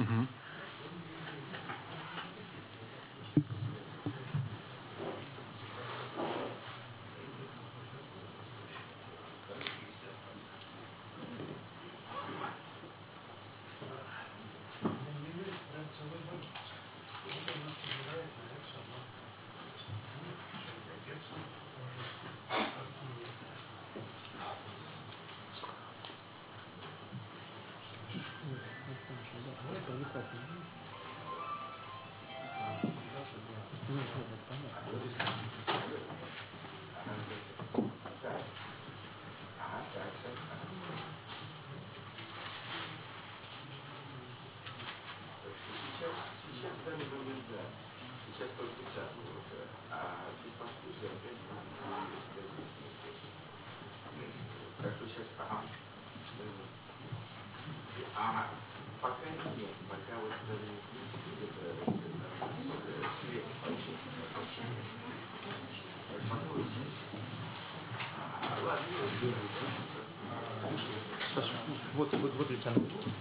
Угу. Вот экран.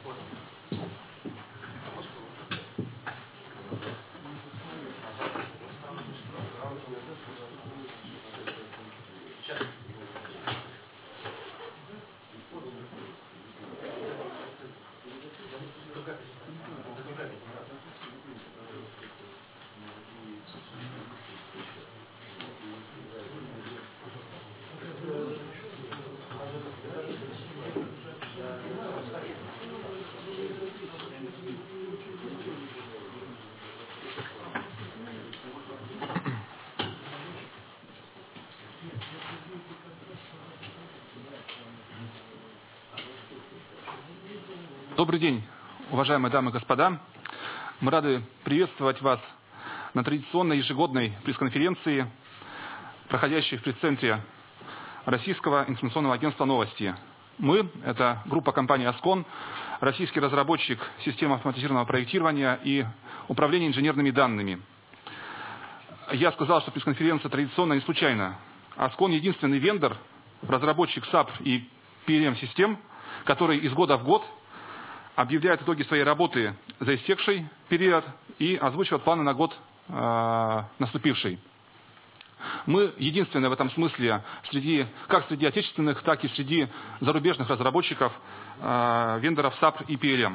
Добрый день, уважаемые дамы и господа. Мы рады приветствовать вас на традиционной ежегодной пресс-конференции, проходящей в пресс-центре Российского информационного агентства «Новости». Мы, это группа компании «Аскон», российский разработчик систем автоматизированного проектирования и управления инженерными данными. Я сказал, что пресс-конференция традиционная не случайно. «Аскон» — единственный вендор, разработчик SAP и PLM-систем, который из года в год объявляет итоги своей работы за истекший период и озвучивает планы на год наступивший. Мы единственные в этом смысле как среди отечественных, так и среди зарубежных разработчиков вендоров SAP и PLM.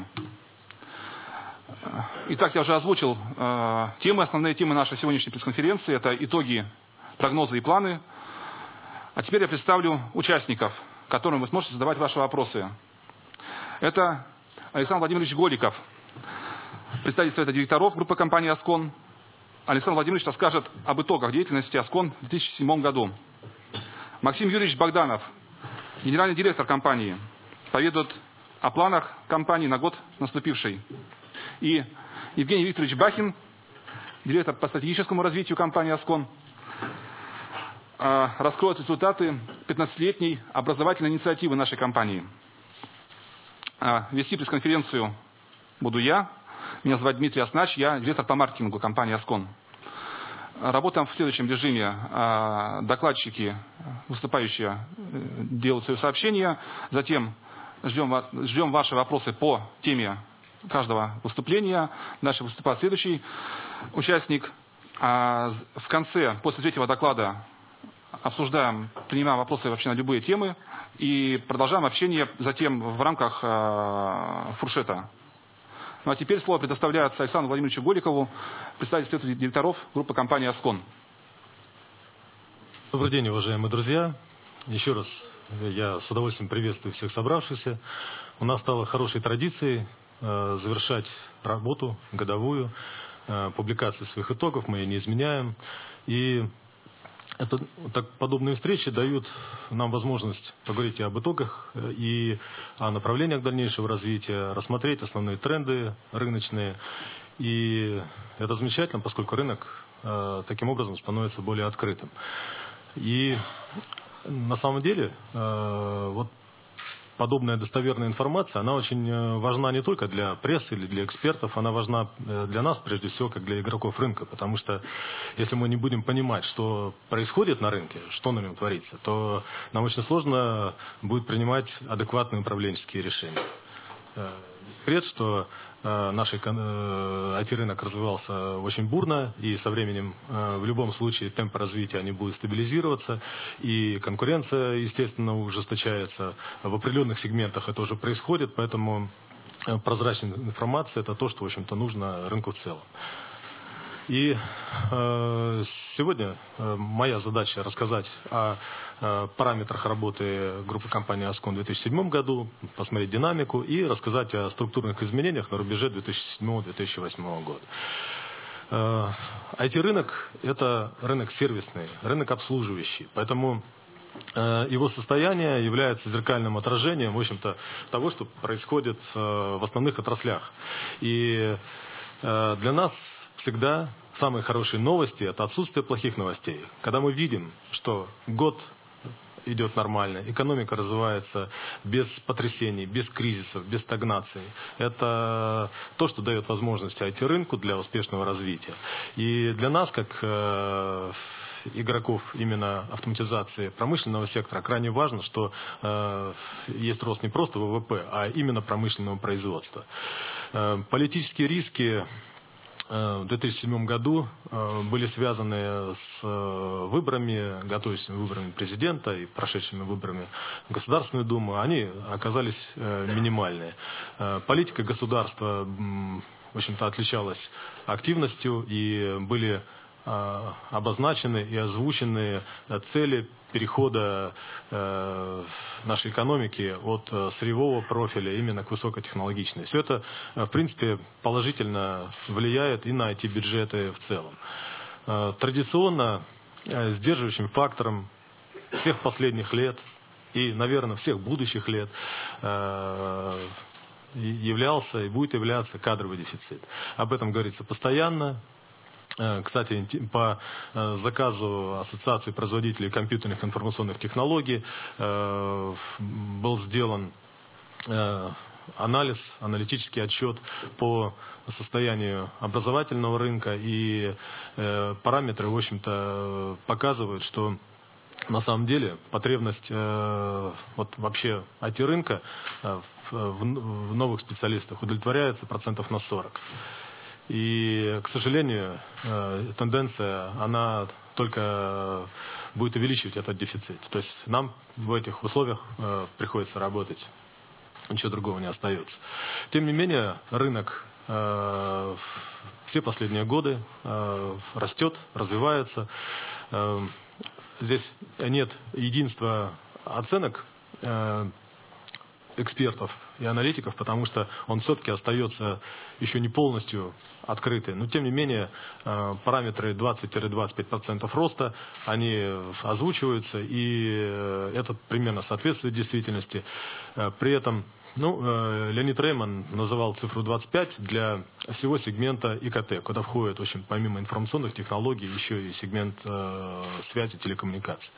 Итак, я уже озвучил основные темы нашей сегодняшней пресс-конференции. Это итоги, прогнозы и планы. А теперь я представлю участников, которым вы сможете задавать ваши вопросы. Это Александр Владимирович Голиков, представитель совета директоров группы компании «Аскон». Александр Владимирович расскажет об итогах деятельности «Аскон» в 2007 году. Максим Юрьевич Богданов, генеральный директор компании, поведает о планах компании на год наступивший. И Евгений Викторович Бахин, директор по стратегическому развитию компании «Аскон», раскроет результаты 15-летней образовательной инициативы нашей компании. Вести пресс-конференцию буду я. Меня зовут Дмитрий Оснач, я директор по маркетингу компании «Аскон». Работаем в следующем режиме. Докладчики, выступающие, делают свои сообщения. Затем ждем ваши вопросы по теме каждого выступления. Дальше выступает следующий участник. В конце, после третьего доклада, обсуждаем, принимаем вопросы вообще на любые темы и продолжаем общение затем в рамках фуршета. Ну а теперь слово предоставляется Александру Владимировичу Голикову, представителю совета директоров группы компании «Аскон». Добрый день, уважаемые друзья. Еще раз я с удовольствием приветствую всех собравшихся. У нас стало хорошей традицией завершать работу годовую, публикацию своих итогов, мы ее не изменяем. И подобные встречи дают нам возможность поговорить и об итогах, и о направлениях дальнейшего развития, рассмотреть основные тренды рыночные. И это замечательно, поскольку рынок таким образом становится более открытым. И на самом деле вот подобная достоверная информация, она очень важна не только для прессы или для экспертов, она важна для нас, прежде всего, как для игроков рынка. Потому что если мы не будем понимать, что происходит на рынке, что на нем творится, то нам очень сложно будет принимать адекватные управленческие решения. секрет, что наш IT-рынок развивался очень бурно, и со временем в любом случае темпы развития они будут стабилизироваться, и конкуренция, естественно, ужесточается. В определенных сегментах это уже происходит, поэтому прозрачная информация – это то, что, в общем-то, нужно рынку в целом. И сегодня моя задача рассказать о параметрах работы группы компании Ascon в 2007 году, посмотреть динамику и рассказать о структурных изменениях на рубеже 2007-2008 года. IT-рынок – это рынок сервисный, рынок обслуживающий, поэтому его состояние является зеркальным отражением, в общем-то, того, что происходит в основных отраслях. И для нас всегда самые хорошие новости – это отсутствие плохих новостей. Когда мы видим, что год идет нормально, экономика развивается без потрясений, без кризисов, без стагнации. Это то, что дает возможность IT-рынку для успешного развития. И для нас, как игроков именно автоматизации промышленного сектора, крайне важно, что есть рост не просто ВВП, а именно промышленного производства. Политические риски в 2007 году были связаны с выборами, готовящимися выборами президента и прошедшими выборами в Государственную Думу. Они оказались минимальные. Политика государства, в общем-то, отличалась активностью, и были обозначены и озвучены цели перехода нашей экономики от сырьевого профиля именно к высокотехнологичной. Все это, в принципе, положительно влияет и на IT-бюджеты в целом. Традиционно сдерживающим фактором всех последних лет и, наверное, всех будущих лет являлся и будет являться кадровый дефицит. Об этом говорится постоянно. Кстати, по заказу Ассоциации производителей компьютерных и информационных технологий был сделан анализ, аналитический отчет по состоянию образовательного рынка, и параметры, в общем-то, показывают, что на самом деле потребность вот вообще IT-рынка в новых специалистах удовлетворяется процентов на 40%. И, к сожалению, тенденция, она только будет увеличивать этот дефицит. То есть нам в этих условиях приходится работать. Ничего другого не остается. Тем не менее, рынок все последние годы растет, развивается. Здесь нет единства оценок экспертов и аналитиков, потому что он все-таки остается еще не полностью открытый. Но, тем не менее, параметры 20-25% роста, они озвучиваются, и это примерно соответствует действительности. При этом, Леонид Рейман называл цифру 25 для всего сегмента ИКТ, куда входит, в общем, помимо информационных технологий, еще и сегмент связи, телекоммуникаций.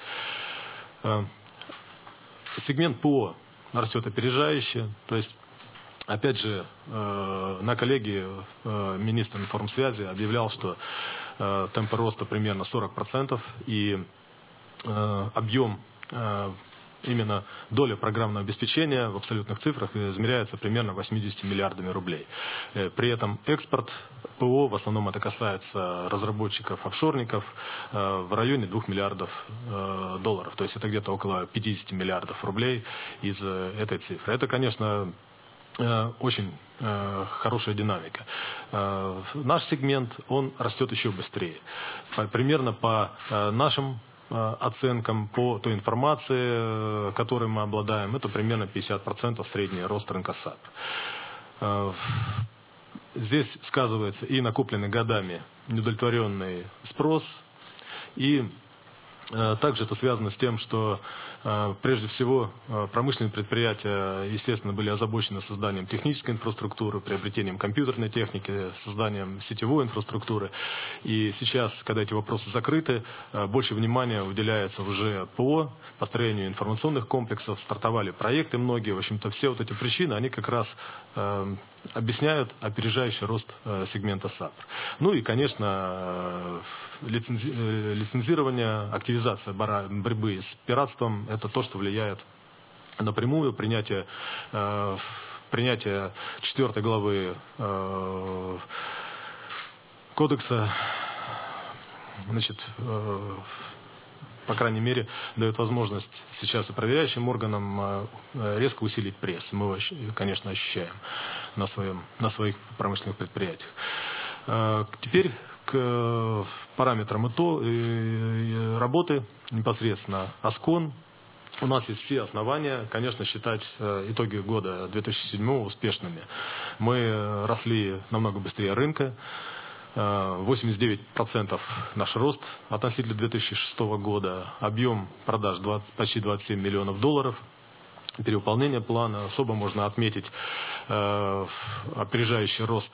Сегмент ПО растет опережающе. То есть, опять же, на коллегии министр информсвязи объявлял, что темпы роста примерно 40%, и объем, именно доля программного обеспечения в абсолютных цифрах измеряется примерно 80 миллиардами рублей. При этом экспорт ПО, в основном это касается разработчиков, офшорников, в районе 2 миллиардов долларов. То есть это где-то около 50 миллиардов рублей из этой цифры. Это, конечно, очень хорошая динамика. Наш сегмент, он растет еще быстрее. Примерно по нашим оценкам, по той информации, которой мы обладаем, это примерно 50% средний рост рынка САП. Здесь сказывается и накопленный годами неудовлетворенный спрос, и также это связано с тем, что прежде всего промышленные предприятия, естественно, были озабочены созданием технической инфраструктуры, приобретением компьютерной техники, созданием сетевой инфраструктуры. И сейчас, когда эти вопросы закрыты, больше внимания уделяется уже ПО, построению информационных комплексов, стартовали проекты многие. В общем-то, все вот эти причины, они как раз объясняют опережающий рост сегмента САП. Ну и, конечно, лицензирование, активизация борьбы с пиратством – это то, что влияет напрямую. Принятие принятие 4 главы кодекса, значит, по крайней мере, дает возможность сейчас и проверяющим органам резко усилить пресс. Мы его, конечно, ощущаем на своих промышленных предприятиях. Теперь к параметрам работы непосредственно АСКОН. У нас есть все основания, конечно, считать итоги года 2007 успешными. Мы росли намного быстрее рынка. 89% наш рост относительно 2006 года. Объем продаж почти 27 миллионов долларов. Перевыполнение плана. Особо можно отметить опережающий рост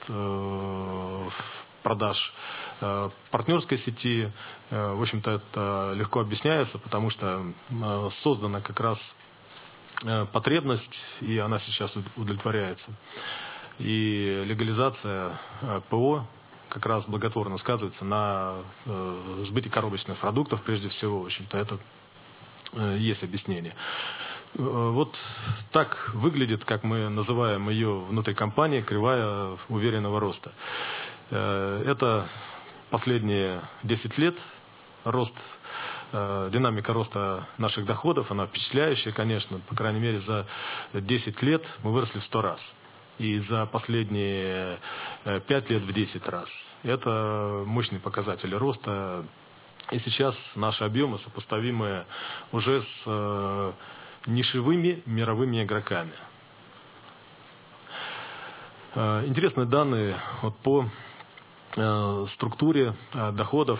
продаж партнерской сети. В общем-то, это легко объясняется, потому что создана как раз потребность, и она сейчас удовлетворяется. И легализация ПО как раз благотворно сказывается на сбытии коробочных продуктов, прежде всего. В общем-то, это есть объяснение. Вот так выглядит, как мы называем ее внутри компании, кривая уверенного роста. Это последние 10 лет динамика роста наших доходов, она впечатляющая, конечно. По крайней мере, за 10 лет мы выросли в 100 раз. И за последние 5 лет в 10 раз. Это мощные показатели роста. И сейчас наши объемы сопоставимы уже с нишевыми мировыми игроками. Интересные данные вот по структуре доходов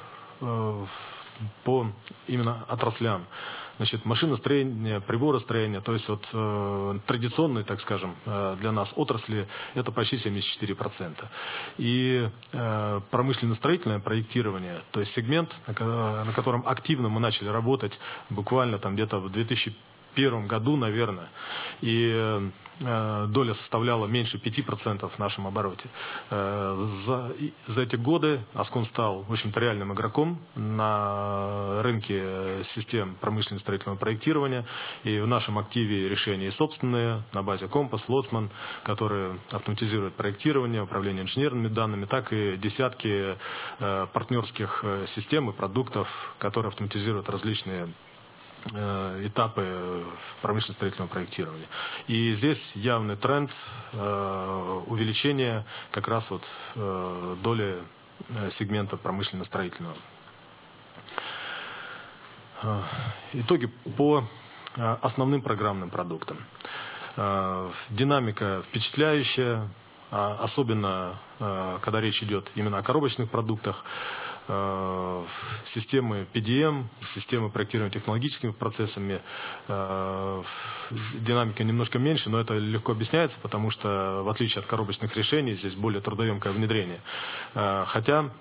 по именно отраслям. Значит, машиностроение, приборостроение, то есть вот традиционные, так скажем, для нас отрасли, это почти 74%. И промышленно-строительное проектирование, то есть сегмент, на котором активно мы начали работать буквально там где-то в 2001 году, наверное, и доля составляла меньше 5% в нашем обороте. За эти годы АСКОН стал, в общем-то, реальным игроком на рынке систем промышленно-строительного проектирования. И в нашем активе решения и собственные на базе Компас, Лоцман, которые автоматизируют проектирование, управление инженерными данными, так и десятки партнерских систем и продуктов, которые автоматизируют различные этапы промышленно-строительного проектирования. И здесь явный тренд увеличения как раз вот доли сегмента промышленно-строительного. Итоги по основным программным продуктам. Динамика впечатляющая, особенно когда речь идет именно о коробочных продуктах. Системы PDM, системы проектирования технологическими процессами, динамика немножко меньше, но это легко объясняется, потому что в отличие от коробочных решений здесь более трудоемкое внедрение. Хотя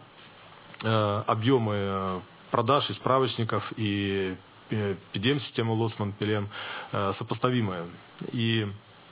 объемы продаж и справочников и PDM-система Лоцман, PLM сопоставимые. И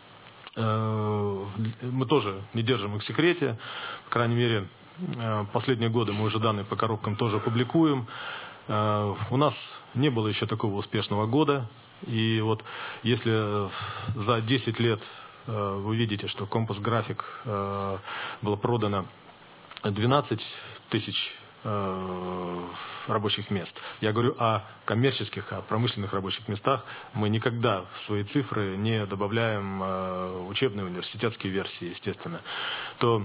мы тоже не держим их в секрете, по крайней мере, последние годы мы уже данные по коробкам тоже публикуем. У нас не было еще такого успешного года. И вот если за 10 лет вы видите, что Компас График было продано 12 тысяч рабочих мест. Я говорю о коммерческих, о промышленных рабочих местах. Мы никогда в свои цифры не добавляем учебные университетские версии, естественно. То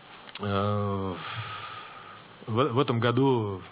в этом году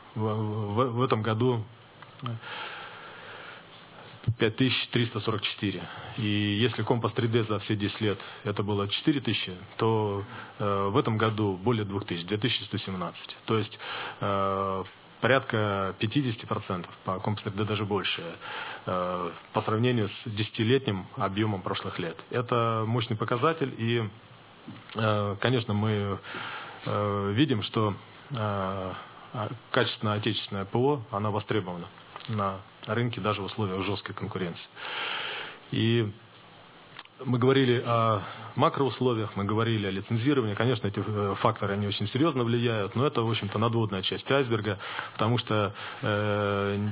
5344. И если Компас 3D за все 10 лет это было 4000, то в этом году более 2000, 2117. То есть порядка 50%, по Компас 3D даже больше, по сравнению с 10-летним объемом прошлых лет. Это мощный показатель, и, конечно, мы видим, что качественное отечественное ПО, она востребована на рынке даже в условиях жесткой конкуренции. И мы говорили о макроусловиях, мы говорили о лицензировании. Конечно, эти факторы, они очень серьезно влияют, но это, в общем-то, надводная часть айсберга, потому что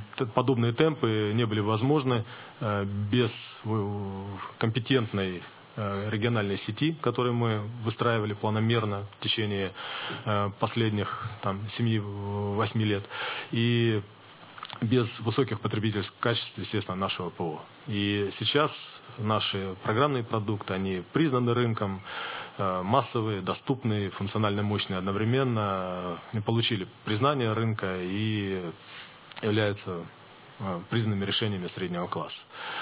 подобные темпы не были возможны без компетентной региональной сети, которую мы выстраивали планомерно в течение последних 7-8 лет. И без высоких потребительских качеств, естественно, нашего ПО. И сейчас наши программные продукты, они признаны рынком, массовые, доступные, функционально мощные одновременно, получили признание рынка и являются признанными решениями среднего класса.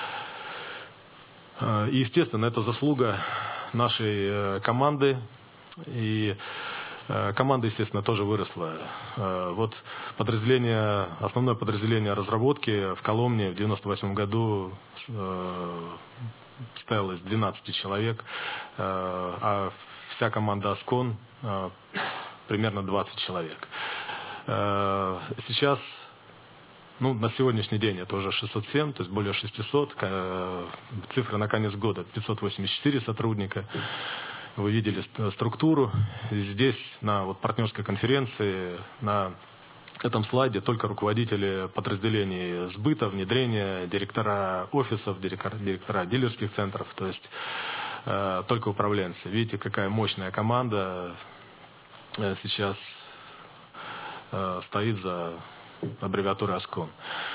И, естественно, это заслуга нашей команды. И команда, естественно, тоже выросла. Вот основное подразделение разработки в Коломне в 1998 году состоялось 12 человек, а вся команда Ascon примерно 20 человек. Сейчас, на сегодняшний день это уже 607, то есть более 600. Цифры на конец года 584 сотрудника. Вы видели структуру. Здесь на партнерской конференции на этом слайде только руководители подразделений сбыта, внедрения, директора офисов, директора дилерских центров, то есть только управленцы. Видите, какая мощная команда сейчас стоит за аббревиатурой Ascon.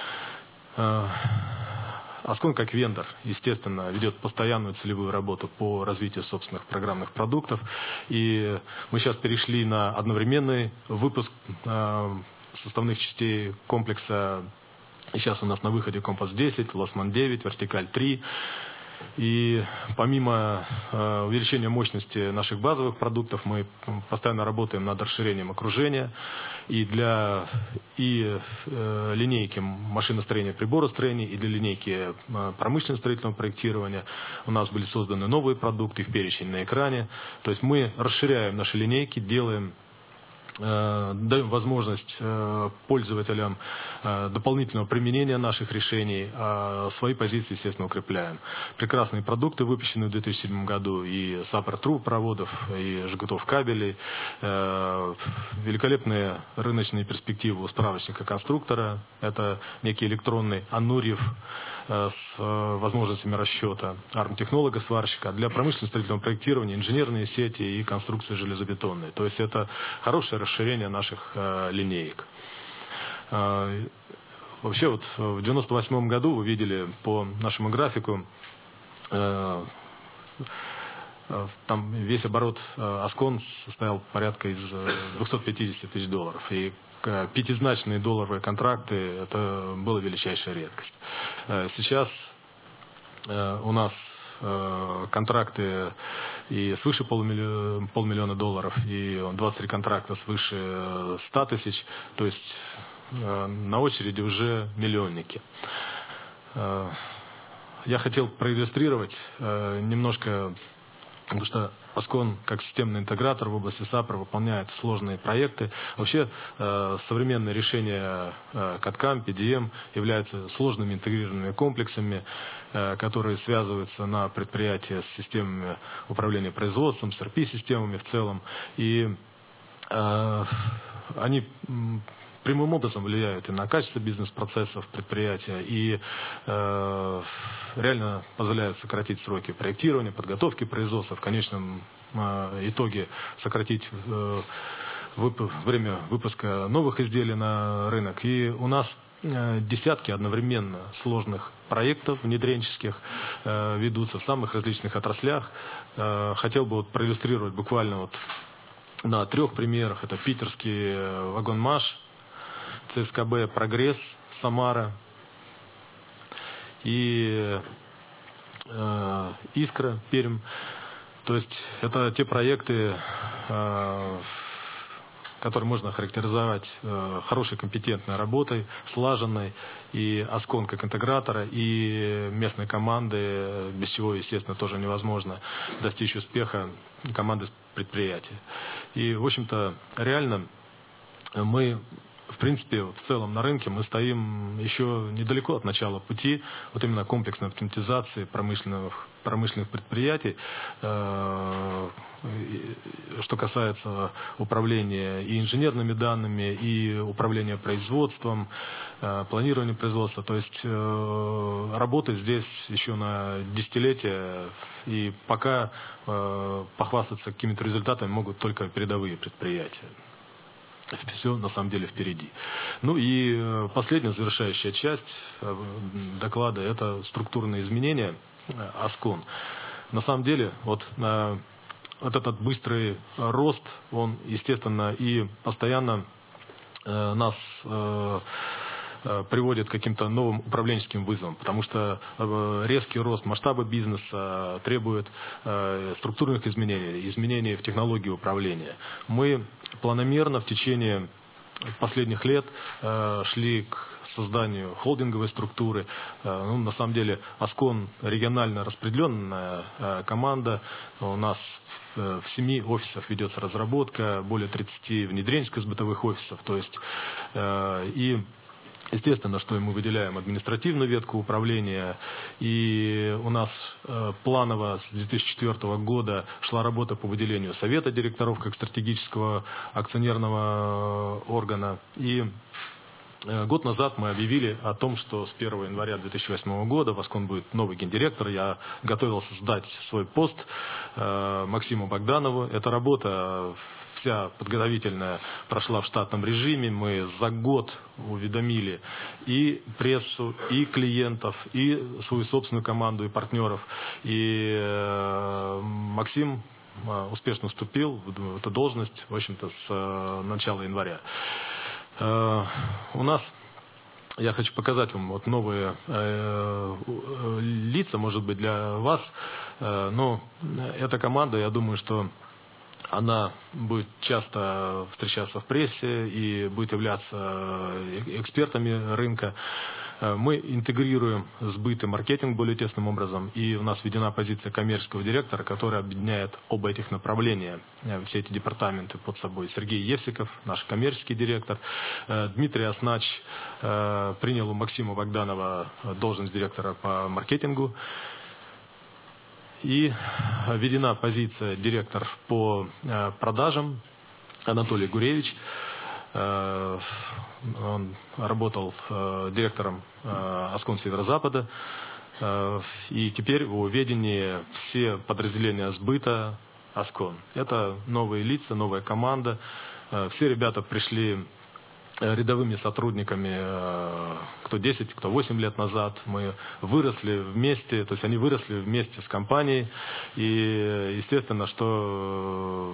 Ascon как вендор, естественно, ведет постоянную целевую работу по развитию собственных программных продуктов. И мы сейчас перешли на одновременный выпуск составных частей комплекса. И сейчас у нас на выходе Компас 10, Лосман 9, Вертикаль 3. И помимо увеличения мощности наших базовых продуктов, мы постоянно работаем над расширением окружения. И для линейки машиностроения, приборостроения, и для линейки промышленного строительного проектирования у нас были созданы новые продукты, их перечень на экране. То есть мы расширяем наши линейки, даем возможность пользователям дополнительного применения наших решений, а свои позиции, естественно, укрепляем. Прекрасные продукты, выпущенные в 2007 году, и САПР трубопроводов, и жгутов кабелей, великолепные рыночные перспективы у справочника конструктора. Это некий электронный Анурьев с возможностями расчета, арм-технолога сварщика. Для промышленного строительного проектирования инженерные сети и конструкции железобетонные. То есть это хорошее расширение наших линеек. Вообще в 1998 году вы видели по нашему графику, там весь оборот Ascon состоял порядка из $250 тысяч. И пятизначные долларовые контракты — это была величайшая редкость. Сейчас у нас контракты и свыше $500 000, и 23 контракта свыше 100 тысяч, то есть на очереди уже миллионники. Я хотел проиллюстрировать немножко, потому что Ascon как системный интегратор в области САПР выполняет сложные проекты. Вообще современные решения CAD/CAM, PDM являются сложными интегрированными комплексами, которые связываются на предприятии с системами управления производством, с ERP-системами в целом. И они прямым образом влияют и на качество бизнес-процессов предприятия, и реально позволяют сократить сроки проектирования, подготовки производства, в конечном итоге сократить время выпуска новых изделий на рынок. И у нас десятки одновременно сложных проектов внедренческих ведутся в самых различных отраслях. Хотел бы проиллюстрировать буквально на 3 примерах. Это питерский вагонмаш, ЦСКБ «Прогресс», Самара и «Искра», Пермь. То есть это те проекты, которые можно охарактеризовать хорошей компетентной работой, слаженной, и Ascon как интегратора, и местной команды, без чего, естественно, тоже невозможно достичь успеха команды предприятия. И, в общем-то, реально мы в принципе, в целом на рынке мы стоим еще недалеко от начала пути, вот именно комплексной автоматизации промышленных предприятий. Что касается управления и инженерными данными, и управления производством, планирования производства. То есть работать здесь еще на десятилетия, и пока похвастаться какими-то результатами могут только передовые предприятия. Все на самом деле впереди. Ну и последняя завершающая часть доклада — это структурные изменения Аскон. На самом деле вот этот быстрый рост, он, естественно, и постоянно нас приводит к каким-то новым управленческим вызовам, потому что резкий рост масштаба бизнеса требует структурных изменений в технологии управления. Мы планомерно в течение последних лет шли к созданию холдинговой структуры. Ну, на самом деле Аскон регионально распределенная команда. У нас в 7 офисах ведется разработка, более 30 внедренческих бытовых офисов. То есть и естественно, что мы выделяем административную ветку управления, и у нас планово с 2004 года шла работа по выделению совета директоров как стратегического акционерного органа. И год назад мы объявили о том, что с 1 января 2008 года в Аскон будет новый гендиректор. Я готовился сдать свой пост Максиму Богданову. Эта работа вся подготовительная прошла в штатном режиме. Мы за год уведомили и прессу, и клиентов, и свою собственную команду, и партнеров. И Максим успешно вступил в эту должность, в общем-то, с начала января. У нас, я хочу показать вам вот новые лица, может быть, для вас, но эта команда, я думаю, что она будет часто встречаться в прессе и будет являться экспертами рынка. Мы интегрируем сбыт и маркетинг более тесным образом, и у нас введена позиция коммерческого директора, которая объединяет оба этих направления, все эти департаменты под собой. Сергей Евсиков, наш коммерческий директор, Дмитрий Оснач принял у Максима Богданова должность директора по маркетингу. И введена позиция директор по продажам Анатолий Гуревич. Он работал директором Аскон Северо-Запада. И теперь в его ведении все подразделения сбыта Аскон. Это новые лица, новая команда. Все ребята пришли рядовыми сотрудниками, кто 10, кто 8 лет назад. Мы выросли вместе, то есть они выросли вместе с компанией. И естественно, что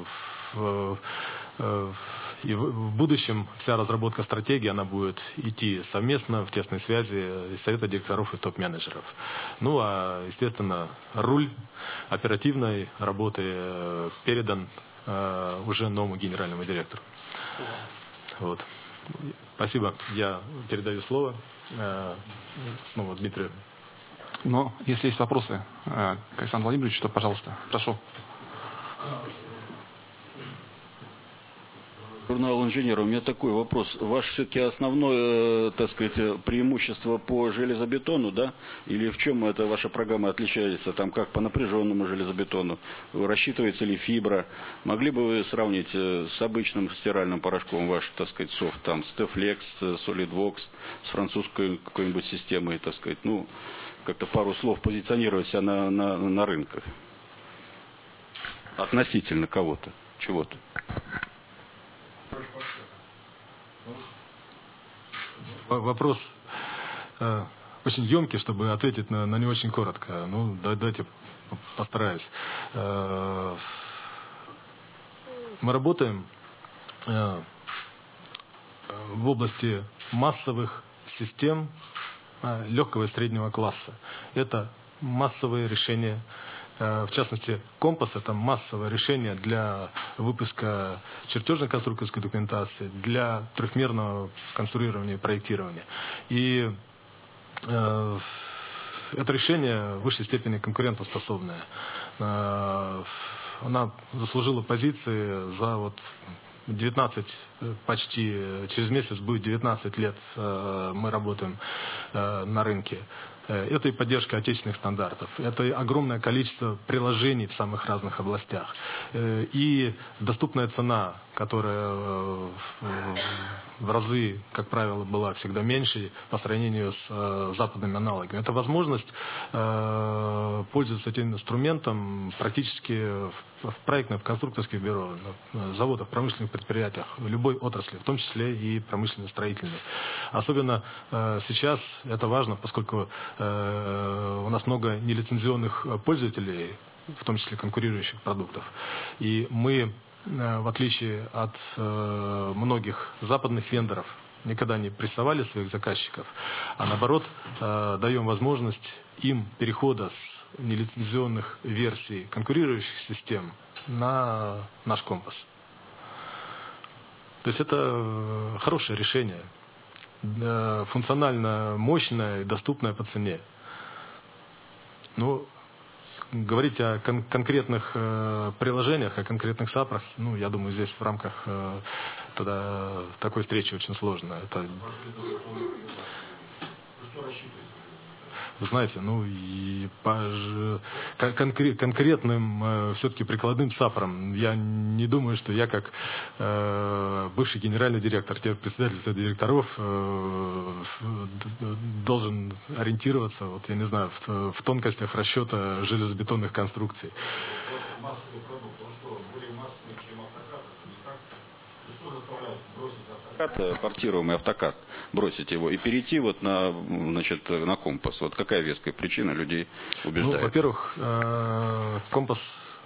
и в будущем вся разработка стратегии, она будет идти совместно в тесной связи совета директоров и топ-менеджеров. Ну а естественно руль оперативной работы передан уже новому генеральному директору. Вот. Спасибо. Я передаю слово снова Дмитрию. Но если есть вопросы к Александру Владимировичу, то, пожалуйста, прошу. Журнал «Инженер», у меня такой вопрос. Ваше все-таки основное, так сказать, преимущество по железобетону, да? Или в чем эта ваша программа отличается? Там как по напряженному железобетону? Рассчитывается ли фибра? Могли бы вы сравнить с обычным стиральным порошком ваш, так сказать, софт? Там Steflex, SolidWorks, с французской какой-нибудь системой, так сказать. Ну, как-то пару слов позиционировать себя на рынках. Относительно кого-то, чего-то. Вопрос очень емкий, чтобы ответить на него очень коротко. Ну, давайте постараюсь. Мы работаем в области массовых систем легкого и среднего класса. Это массовые решения. В частности, компас — это массовое решение для выпуска чертежной конструкторской документации, для трехмерного конструирования и проектирования. И это решение в высшей степени конкурентоспособное. Она заслужила позиции за вот почти через месяц будет 19 лет мы работаем на рынке. Это и поддержка отечественных стандартов, это и огромное количество приложений в самых разных областях, и доступная цена, которая в разы, как правило, была всегда меньше по сравнению с западными аналогами. Это возможность пользоваться этим инструментом практически в проектных, в конструкторских бюро, на заводах, промышленных предприятиях, в любой отрасли, в том числе и промышленно-строительной. Особенно сейчас это важно, поскольку у нас много нелицензионных пользователей, в том числе конкурирующих продуктов. И мы, в отличие от многих западных вендоров, никогда не прессовали своих заказчиков, а наоборот даем возможность им перехода с нелицензионных версий конкурирующих систем на наш компас. То есть это хорошее решение, функционально мощное и доступное по цене. Ну, говорить о конкретных приложениях, о конкретных САПрах, ну, я думаю, здесь в рамках тогда такой встречи очень сложно. Это... Вы знаете, ну и по конкретным все-таки прикладным САПрам я не думаю, что я как бывший генеральный директор, председатель директоров должен ориентироваться, вот я не знаю, в тонкостях расчета железобетонных конструкций. Портируемый автокад, бросить его и перейти вот на, значит, на компас. Вот какая веская причина людей убеждает? Ну, во-первых, компас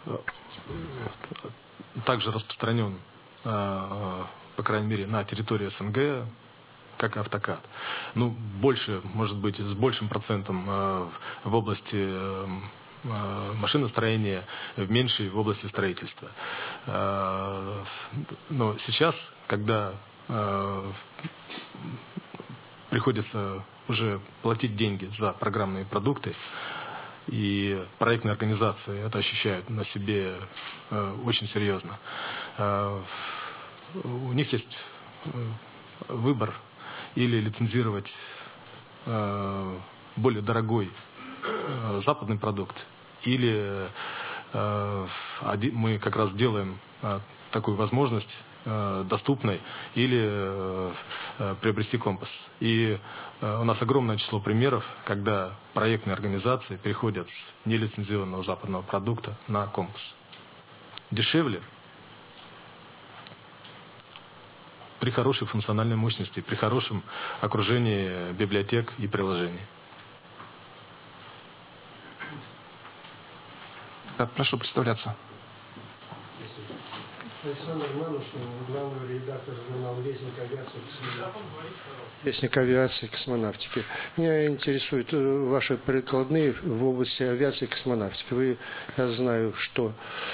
также распространен, по крайней мере, на территории СНГ, как и автокад. Ну, больше, может быть, с большим процентом в области машиностроения, меньшей в области строительства. Но сейчас, когда приходится уже платить деньги за программные продукты, и проектные организации это ощущают на себе очень серьезно. У них есть выбор: или лицензировать более дорогой западный продукт, или мы как раз делаем такую возможность доступной, или приобрести компас. И у нас огромное число примеров, когда проектные организации переходят с нелицензионного западного продукта на компас. Дешевле, при хорошей функциональной мощности, при хорошем окружении библиотек и приложений. Да, прошу представляться. Александр Мануш, главный редактор журнала «Вестник авиации и космонавтики». Меня интересуют ваши прикладные в области авиации и космонавтики. Вы, я знаю, что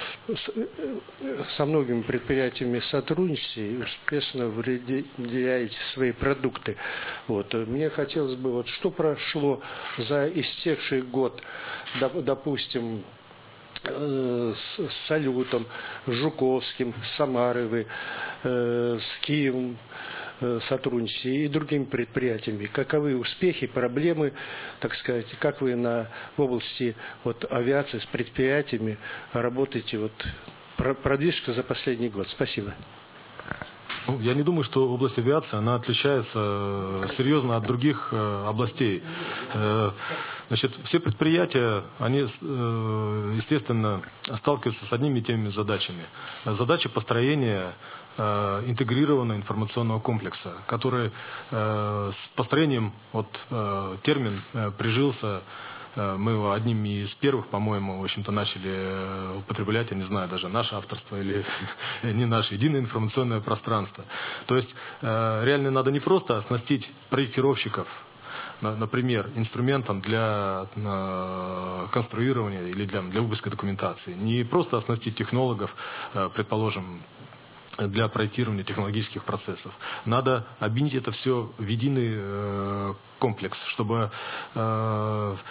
со многими предприятиями сотрудничаете и успешно внедряете свои продукты. Вот. Мне хотелось бы, вот, что прошло за истекший год, допустим, с Салютом, с Жуковским, с Самарой вы, с Киевом сотрудничаете и другими предприятиями. Каковы успехи, проблемы, так сказать, как вы в области вот, авиации с предприятиями работаете, вот, продвижка за последний год? Спасибо. Ну, я не думаю, что область авиации, она отличается серьезно от других областей. Значит, все предприятия, они, естественно, сталкиваются с одними и теми задачами. Задача построения интегрированного информационного комплекса, который с построением, вот термин прижился. Мы его одними из первых, по-моему, в общем-то, начали употреблять, я не знаю, даже наше авторство или не наше, единое информационное пространство. То есть реально надо не просто оснастить проектировщиков, например, инструментом для конструирования или для выпуска документации, не просто оснастить технологов, предположим, для проектирования технологических процессов. Надо объединить это все в единый комплекс, чтобы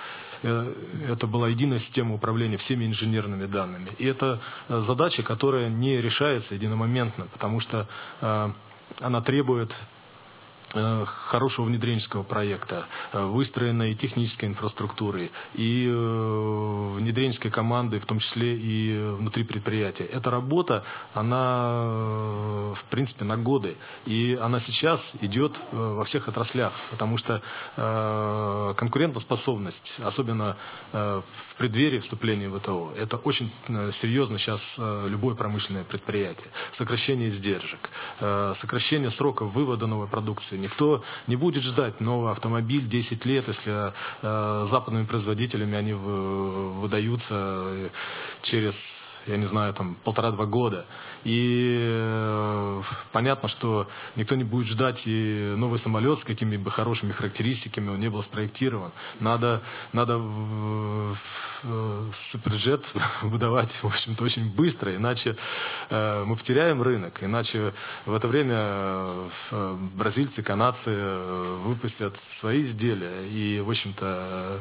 это была единая система управления всеми инженерными данными. И это задача, которая не решается единомоментно, потому что она требует хорошего внедренческого проекта, выстроенной технической инфраструктуры и внедренческой команды, в том числе и внутри предприятия. Эта работа, она в принципе на годы, и она сейчас идет во всех отраслях, потому что конкурентоспособность, особенно в преддверии вступления в ВТО, это очень серьезно сейчас любое промышленное предприятие. Сокращение издержек, сокращение сроков вывода новой продукции. Никто не будет ждать новый автомобиль 10 лет, если западными производителями они выдаются через, я не знаю, там 1,5-2 года. И понятно, что никто не будет ждать и новый самолет с какими бы хорошими характеристиками он не был спроектирован. Надо суперджет выдавать, в общем-то, очень быстро, иначе мы потеряем рынок, иначе в это время бразильцы, канадцы выпустят свои изделия, и, в общем-то,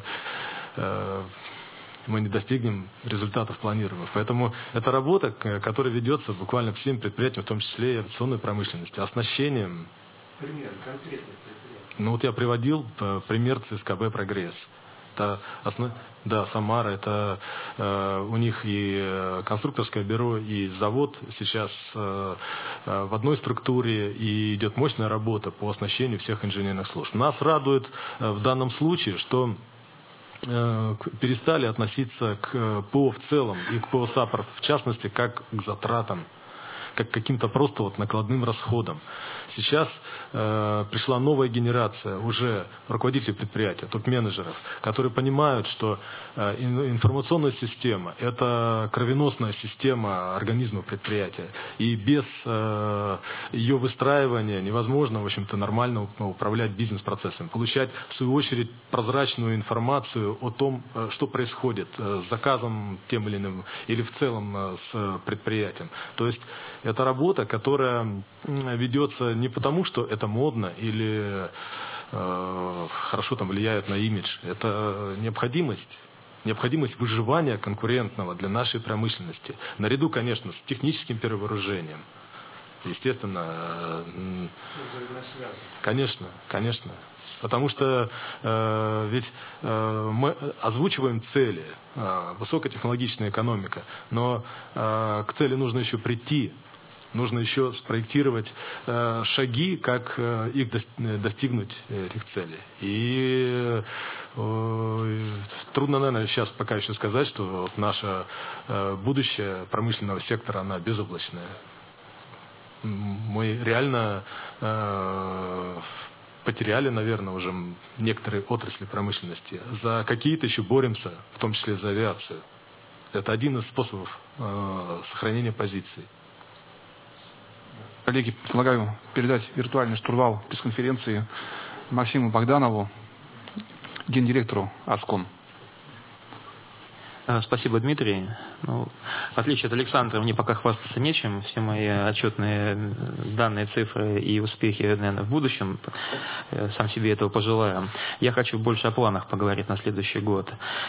мы не достигнем результатов планируемых. Поэтому это работа, которая ведется буквально всем предприятиям, в том числе и авиационной промышленности, оснащением. Пример, конкретных предприятий. Ну вот я приводил пример ЦСКБ «Прогресс». Это да, Самара, это у них и конструкторское бюро, и завод сейчас в одной структуре, и идет мощная работа по оснащению всех инженерных служб. Нас радует в данном случае, что перестали относиться к ПО в целом и к ПО САПР в частности как к затратам, как к каким-то просто вот накладным расходам. Сейчас пришла новая генерация уже руководителей предприятия, топ-менеджеров, которые понимают, что информационная система – это кровеносная система организма предприятия. И без ее выстраивания невозможно, в общем-то, нормально управлять бизнес-процессом, получать, в свою очередь, прозрачную информацию о том, что происходит с заказом тем или иным, или в целом с предприятием. То есть это работа, которая ведется не потому, что это модно или хорошо там влияет на имидж. Это необходимость выживания конкурентного для нашей промышленности. Наряду, конечно, с техническим перевооружением. Естественно, конечно. Потому что ведь мы озвучиваем цели, высокотехнологичная экономика, но к цели нужно еще прийти. Нужно еще спроектировать шаги, как их достигнуть, этих целей. И трудно, наверное, сейчас пока еще сказать, что вот наше будущее промышленного сектора, она безоблачная. Мы реально потеряли, наверное, уже некоторые отрасли промышленности. За какие-то еще боремся, в том числе за авиацию. Это один из способов сохранения позиций. Коллеги, предлагаю передать виртуальный штурвал пресс-конференции Максиму Богданову, гендиректору АСКОН. Спасибо, Дмитрий. В отличие от Александра, мне пока хвастаться нечем. Все мои отчетные данные, цифры и успехи, наверное, в будущем. Сам себе этого пожелаю. Я хочу больше о планах поговорить на следующий год.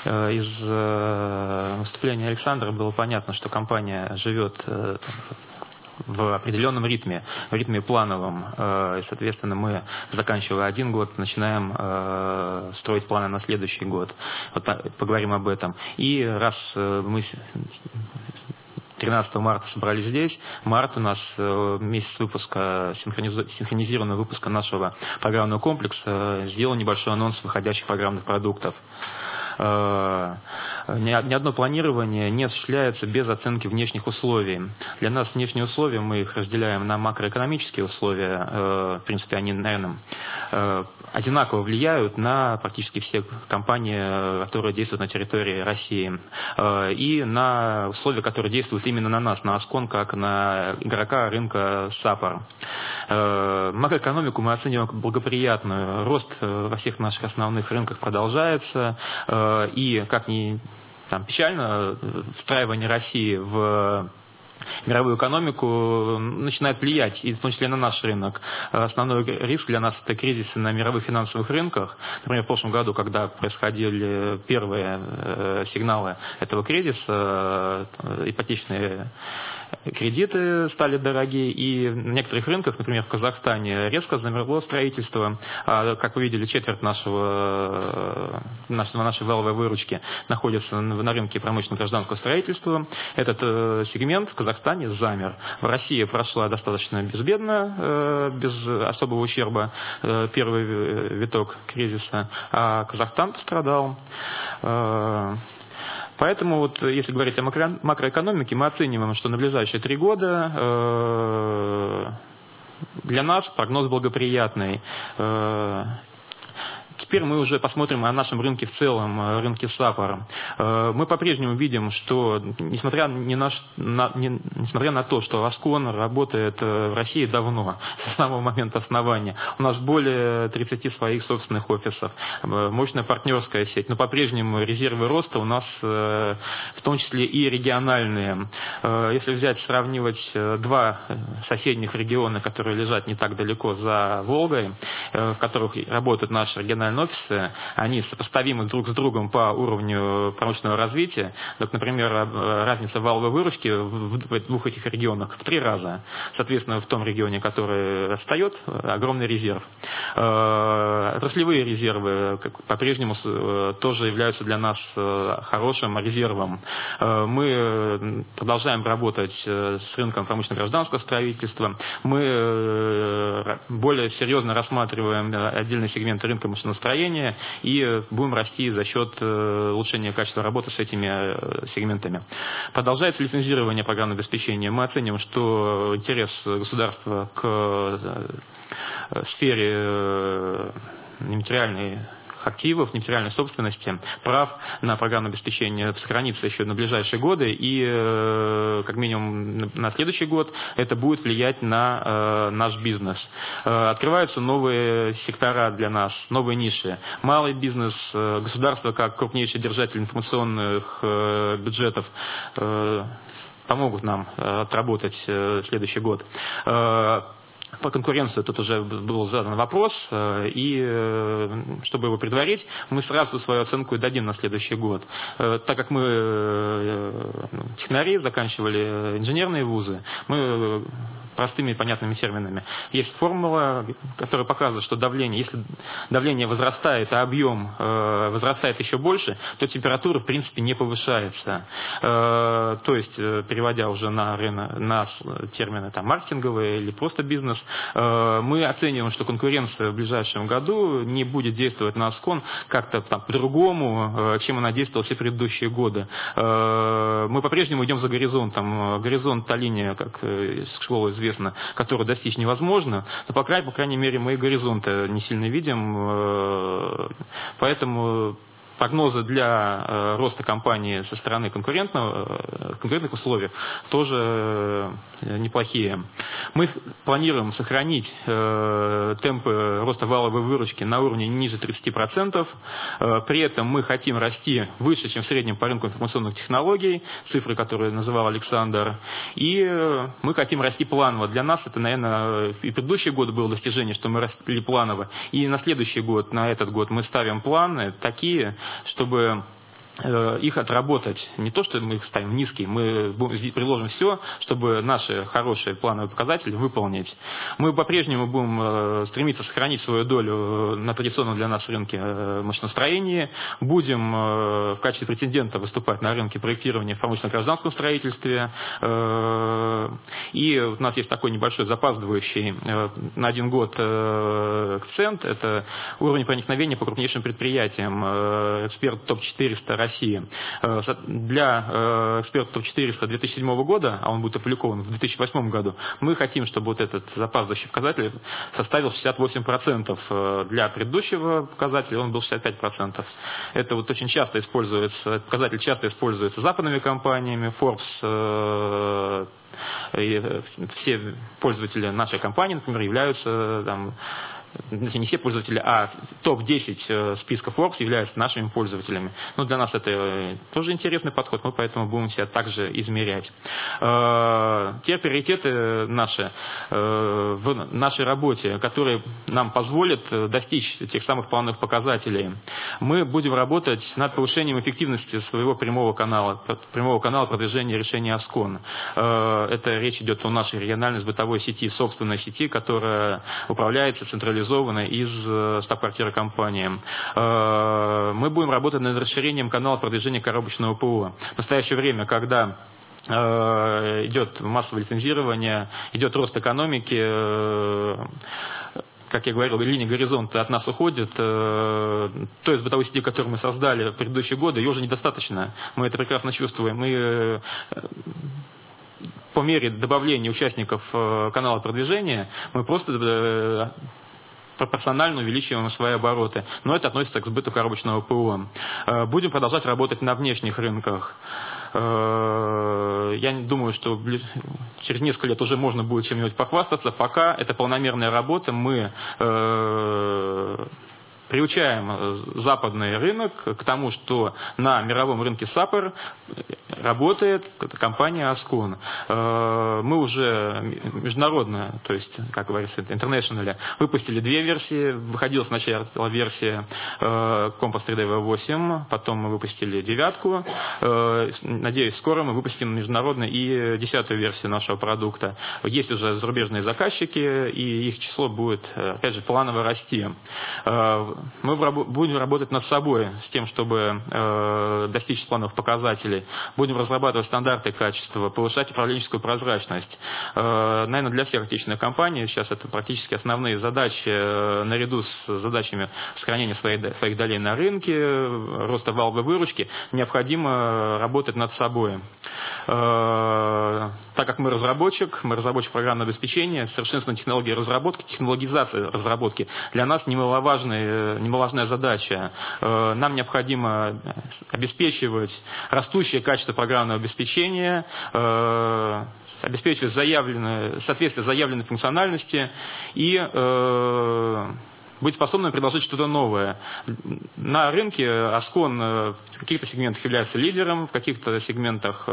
Из выступления Александра было понятно, что компания живет в определенном ритме, в ритме плановом. И, соответственно, мы, заканчивая один год, начинаем строить планы на следующий год. Вот поговорим об этом. И раз мы 13 марта собрались здесь, март у нас месяц выпуска, синхронизированного выпуска нашего программного комплекса, сделал небольшой анонс выходящих программных продуктов. Ни одно планирование не осуществляется без оценки внешних условий. Для нас внешние условия, мы их разделяем на макроэкономические условия. В принципе, они, наверное, одинаково влияют на практически все компании, которые действуют на территории России. И на условия, которые действуют именно на нас, на АСКОН, как на игрока рынка САПР. Макроэкономику мы оцениваем как благоприятную. Рост во всех наших основных рынках продолжается. И, как ни печально, встраивание России в мировую экономику начинает влиять, и в том числе на наш рынок. Основной риск для нас – это кризисы на мировых финансовых рынках. Например, в прошлом году, когда происходили первые сигналы этого кризиса, ипотечные кредиты стали дорогие, и на некоторых рынках, например, в Казахстане, резко замерло строительство. Как вы видели, четверть нашей валовой выручки находится на рынке промышленного гражданского строительства. Этот сегмент в Казахстане замер. В России прошла достаточно безбедно, без особого ущерба первый виток кризиса, а Казахстан пострадал. Поэтому, вот, если говорить о макроэкономике, мы оцениваем, что на ближайшие 3 года для нас прогноз благоприятный. Теперь мы уже посмотрим о нашем рынке в целом, рынке САПОР. Мы по-прежнему видим, что несмотря на то, что Аскон работает в России давно, с самого момента основания, у нас более 30 своих собственных офисов, мощная партнерская сеть, но по-прежнему резервы роста у нас в том числе и региональные. Если сравнивать 2 соседних региона, которые лежат не так далеко за Волгой, в которых работают наши региональные офисы, они сопоставимы друг с другом по уровню промышленного развития. Так, например, разница валовой выручки в 2 этих регионах в 3 раза. Соответственно, в том регионе, который отстает, огромный резерв. Отраслевые резервы по-прежнему тоже являются для нас хорошим резервом. Мы продолжаем работать с рынком промышленно-гражданского строительства. Мы более серьезно рассматриваем отдельные сегменты рынка машиностроения и будем расти за счет улучшения качества работы с этими сегментами. Продолжается лицензирование программного обеспечения. Мы оценим, что интерес государства к сфере нематериальной активов, нематериальной собственности, прав на программное обеспечение сохранится еще на ближайшие годы, и как минимум на следующий год это будет влиять на наш бизнес. Открываются новые сектора для нас, новые ниши. Малый бизнес, государство как крупнейший держатель информационных бюджетов помогут нам отработать следующий год. По конкуренции тут уже был задан вопрос, и чтобы его предварить, мы сразу свою оценку и дадим на следующий год. Так как мы технари, заканчивали инженерные вузы, мы простыми и понятными терминами. Есть формула, которая показывает, что давление, если давление возрастает, а объем возрастает еще больше, то температура в принципе не повышается. То есть, переводя уже на термины там, маркетинговые или просто бизнес, мы оцениваем, что конкуренция в ближайшем году не будет действовать на Аскон как-то по-другому, чем она действовала все предыдущие годы. Мы по-прежнему идем за горизонтом. Горизонт та линия, как из школы известно, которую достичь невозможно, но по крайней мере мы и горизонта не сильно видим, поэтому прогнозы для роста компании со стороны конкурентных условий тоже неплохие. Мы планируем сохранить темпы роста валовой выручки на уровне ниже 30%. При этом мы хотим расти выше, чем в среднем по рынку информационных технологий, цифры, которые называл Александр. И мы хотим расти планово. Для нас это, наверное, и предыдущий год было достижение, что мы росли планово. И на следующий год, на этот год мы ставим планы такие, чтобы их отработать. Не то, что мы их ставим низкие, мы приложим все, чтобы наши хорошие плановые показатели выполнить. Мы по-прежнему будем стремиться сохранить свою долю на традиционном для нас рынке машиностроения. Будем в качестве претендента выступать на рынке проектирования в промышленно-гражданском строительстве. И у нас есть такой небольшой запаздывающий на 1 год акцент. Это уровень проникновения по крупнейшим предприятиям. Эксперт ТОП-400 России. Для экспертов ТОП-400 2007 года, а он будет опубликован в 2008 году, мы хотим, чтобы вот этот запаздывающий показатель составил 68%. Для предыдущего показателя он был 65%. Это вот очень часто используется, этот показатель часто используется западными компаниями, Forbes, и все пользователи нашей компании, например, являются там не все пользователи, а топ-10 списка Forbes являются нашими пользователями. Но для нас это тоже интересный подход, мы поэтому будем себя также измерять. Те приоритеты наши в нашей работе, которые нам позволят достичь тех самых плановых показателей, мы будем работать над повышением эффективности своего прямого канала продвижения решений АСКОН. Это речь идет о нашей региональной бытовой сети, собственной сети, которая управляется централизованно из штаб-квартиры компании. Мы будем работать над расширением канала продвижения коробочного ПО. В настоящее время, когда идет массовое лицензирование, идет рост экономики, как я говорил, линия горизонта от нас уходит, той бытовой сети, которую мы создали в предыдущие годы, ее уже недостаточно. Мы это прекрасно чувствуем. Мы по мере добавления участников канала продвижения, мы просто пропорционально увеличиваем свои обороты. Но это относится к сбыту коробочного ПО. Будем продолжать работать на внешних рынках. Я не думаю, что через несколько лет уже можно будет чем-нибудь похвастаться. Пока это полномерная работа. Мы приучаем западный рынок к тому, что на мировом рынке САПР работает компания АСКОН. Мы уже международно, то есть, как говорится, international, выпустили 2 версии. Выходила сначала версия Compass 3D V8, потом мы выпустили 9. Надеюсь, скоро мы выпустим международную и 10-ю версию нашего продукта. Есть уже зарубежные заказчики, и их число будет, опять же, планово расти. Мы будем работать над собой с тем, чтобы достичь плановых показателей. Будем разрабатывать стандарты качества, повышать управленческую прозрачность. Наверное, для всех отечественных компаний сейчас это практически основные задачи, наряду с задачами сохранения своих долей на рынке, роста валовой выручки, необходимо работать над собой. Так как мы разработчик программного обеспечения, совершенствование технологии разработки, технологизация разработки для нас немаловажная задача. Нам необходимо обеспечивать растущее качество программного обеспечения, обеспечивать соответствие заявленной функциональности и быть способным предложить что-то новое. На рынке АСКОН в каких-то сегментах является лидером, в каких-то сегментах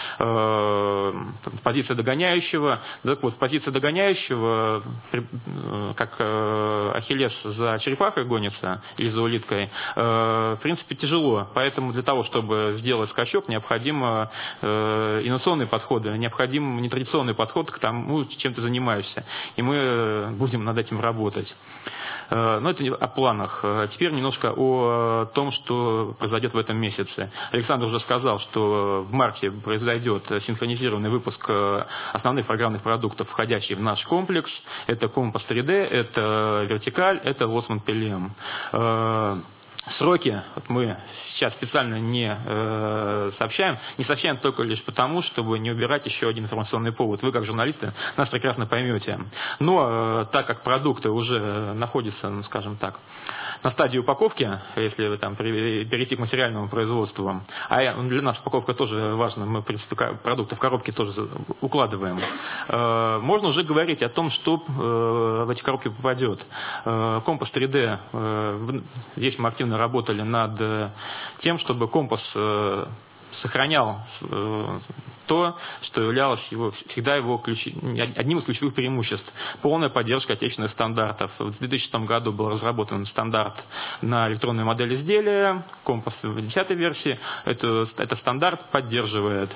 позиция догоняющего. Так вот, позиция догоняющего, как Ахиллес за черепахой гонится или за улиткой, в принципе, тяжело. Поэтому для того, чтобы сделать скачок, необходимы инновационные подходы, необходим нетрадиционный подход к тому, чем ты занимаешься. И мы будем над этим работать. Но это о планах. Теперь немножко о том, что произойдет в этом месяце. Александр уже сказал, что в марте произойдет синхронизированный выпуск основных программных продуктов, входящих в наш комплекс. Это Compass 3D, это Vertical, это Losman PLM. Сроки мы сейчас специально не сообщаем только лишь потому, чтобы не убирать еще один информационный повод. Вы, как журналисты, нас прекрасно поймете. Но так как продукты уже находятся, скажем так, на стадии упаковки, если там перейти к материальному производству, а для нас упаковка тоже важна, мы, в принципе, продукты в коробке тоже укладываем, можно уже говорить о том, что в эти коробки попадет. Compass 3D, здесь мы активно работали над тем, чтобы компас сохранял то, что являлось всегда одним из ключевых преимуществ. Полная поддержка отечественных стандартов. В 2006 году был разработан стандарт на электронную модель изделия, компас в 10-й версии. Этот стандарт поддерживает.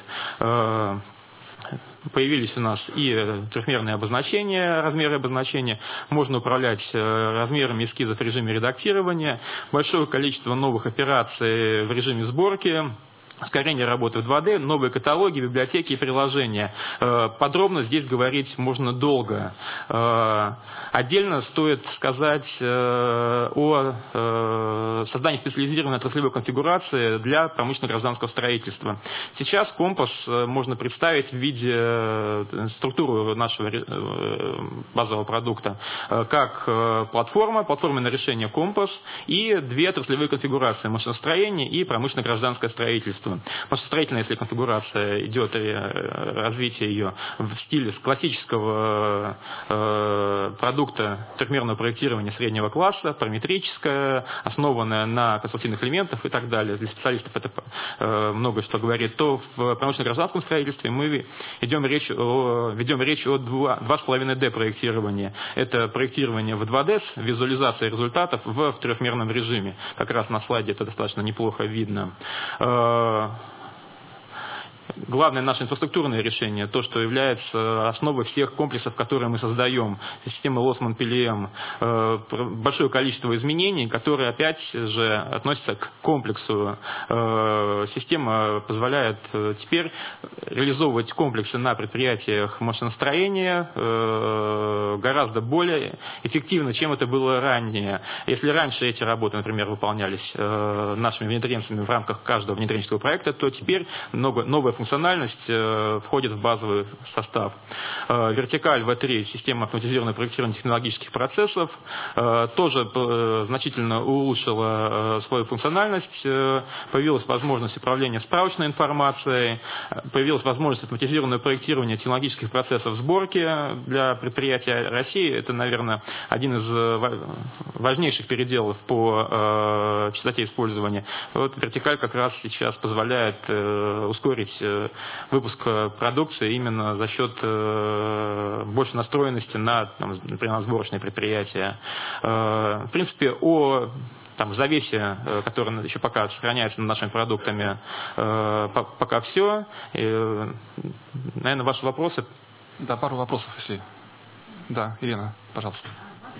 Появились у нас и трехмерные обозначения, размеры обозначения. Можно управлять размерами эскизов в режиме редактирования. Большое количество новых операций в режиме сборки. Ускорение работы в 2D, новые каталоги, библиотеки и приложения. Подробно здесь говорить можно долго. Отдельно стоит сказать о создании специализированной отраслевой конфигурации для промышленно-гражданского строительства. Сейчас компас можно представить в виде структуры нашего базового продукта как платформенное решение компас и 2 отраслевые конфигурации: машиностроение и промышленно-гражданское строительство. производства. Потому что строительная, если конфигурация идет, развитие ее в стиле классического продукта трехмерного проектирования среднего класса, параметрическое, основанное на конструктивных элементах и так далее. Для специалистов это много что говорит. То в промышленно-гражданском строительстве мы ведем речь о 2,5D проектировании. Это проектирование в 2D с визуализацией результатов в трехмерном режиме. Как раз на слайде это достаточно неплохо видно. Главное наше инфраструктурное решение, то, что является основой всех комплексов, которые мы создаем, система LOSMAN-PLM, большое количество изменений, которые опять же относятся к комплексу. Система позволяет теперь реализовывать комплексы на предприятиях машиностроения гораздо более эффективно, чем это было ранее. Если раньше эти работы, например, выполнялись нашими внедренцами в рамках каждого внедренческого проекта, то теперь новая функциональность входит в базовый состав. Вертикаль V3, система автоматизированного проектирования технологических процессов, тоже значительно улучшила свою функциональность. Появилась возможность управления справочной информацией, появилась возможность автоматизированного проектирования технологических процессов сборки для предприятия России. Это, наверное, один из важнейших переделов по частоте использования. Вот вертикаль как раз сейчас позволяет ускорить выпуск продукции именно за счет большей настроенности на, например, на сборочные предприятия. В принципе, о завесе, который еще пока сохраняется над нашими продуктами, пока все. И, наверное, ваши вопросы. Да, пару вопросов, если... Да, Ирина, пожалуйста.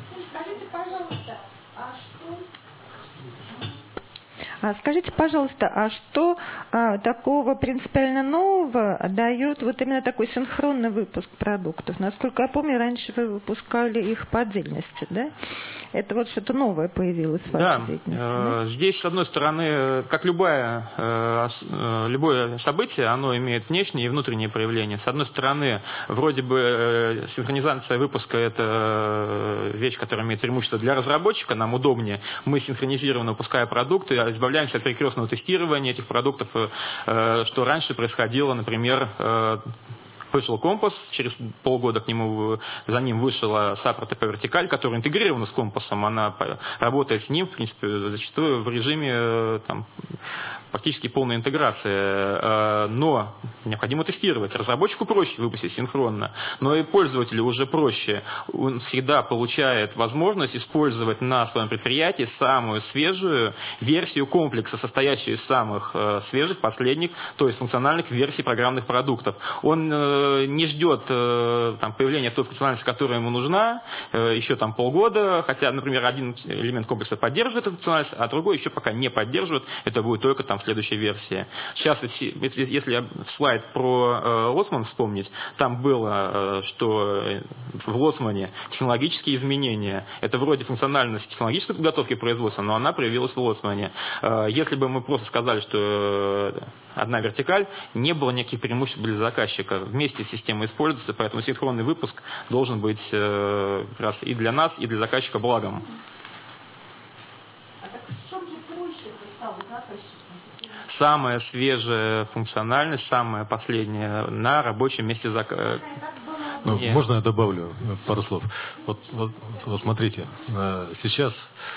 Скажите, пожалуйста, а что такого принципиально нового дает вот именно такой синхронный выпуск продуктов? Насколько я помню, раньше вы выпускали их по отдельности, да? Это вот что-то новое появилось в вашей деятельности. Да? Здесь, с одной стороны, как любое событие, оно имеет внешние и внутренние проявления. С одной стороны, вроде бы синхронизация выпуска – это вещь, которая имеет преимущество для разработчика, нам удобнее. Мы синхронизированно выпуская продукты, избавляемся от перекрестного тестирования этих продуктов, что раньше происходило, например, вышел компас, через полгода за ним вышла SAP RTP Vertical, которая интегрирована с компасом, она работает с ним, в принципе, зачастую в режиме практически полной интеграции. Но необходимо тестировать. Разработчику проще выпустить синхронно, но и пользователю уже проще. Он всегда получает возможность использовать на своем предприятии самую свежую версию комплекса, состоящую из самых свежих, последних, то есть функциональных версий программных продуктов. Он не ждет появления той функциональности, которая ему нужна, еще полгода, хотя, например, один элемент комплекса поддерживает эту функциональность, а другой еще пока не поддерживает, это будет только в следующей версии. Сейчас, если слайд про Лосман вспомнить, там было, что в Лосмане технологические изменения, это вроде функциональность технологической подготовки производства, но она проявилась в Лосмане. Если бы мы просто сказали, что одна вертикаль, не было никаких преимуществ для заказчика. Вместе система используется, поэтому синхронный выпуск должен быть как раз и для нас, и для заказчика благом. А так в чем же проще стало заказчику? Самая свежая функциональность, самая последняя на рабочем месте заказчика. Можно я добавлю пару слов? Вот смотрите, сейчас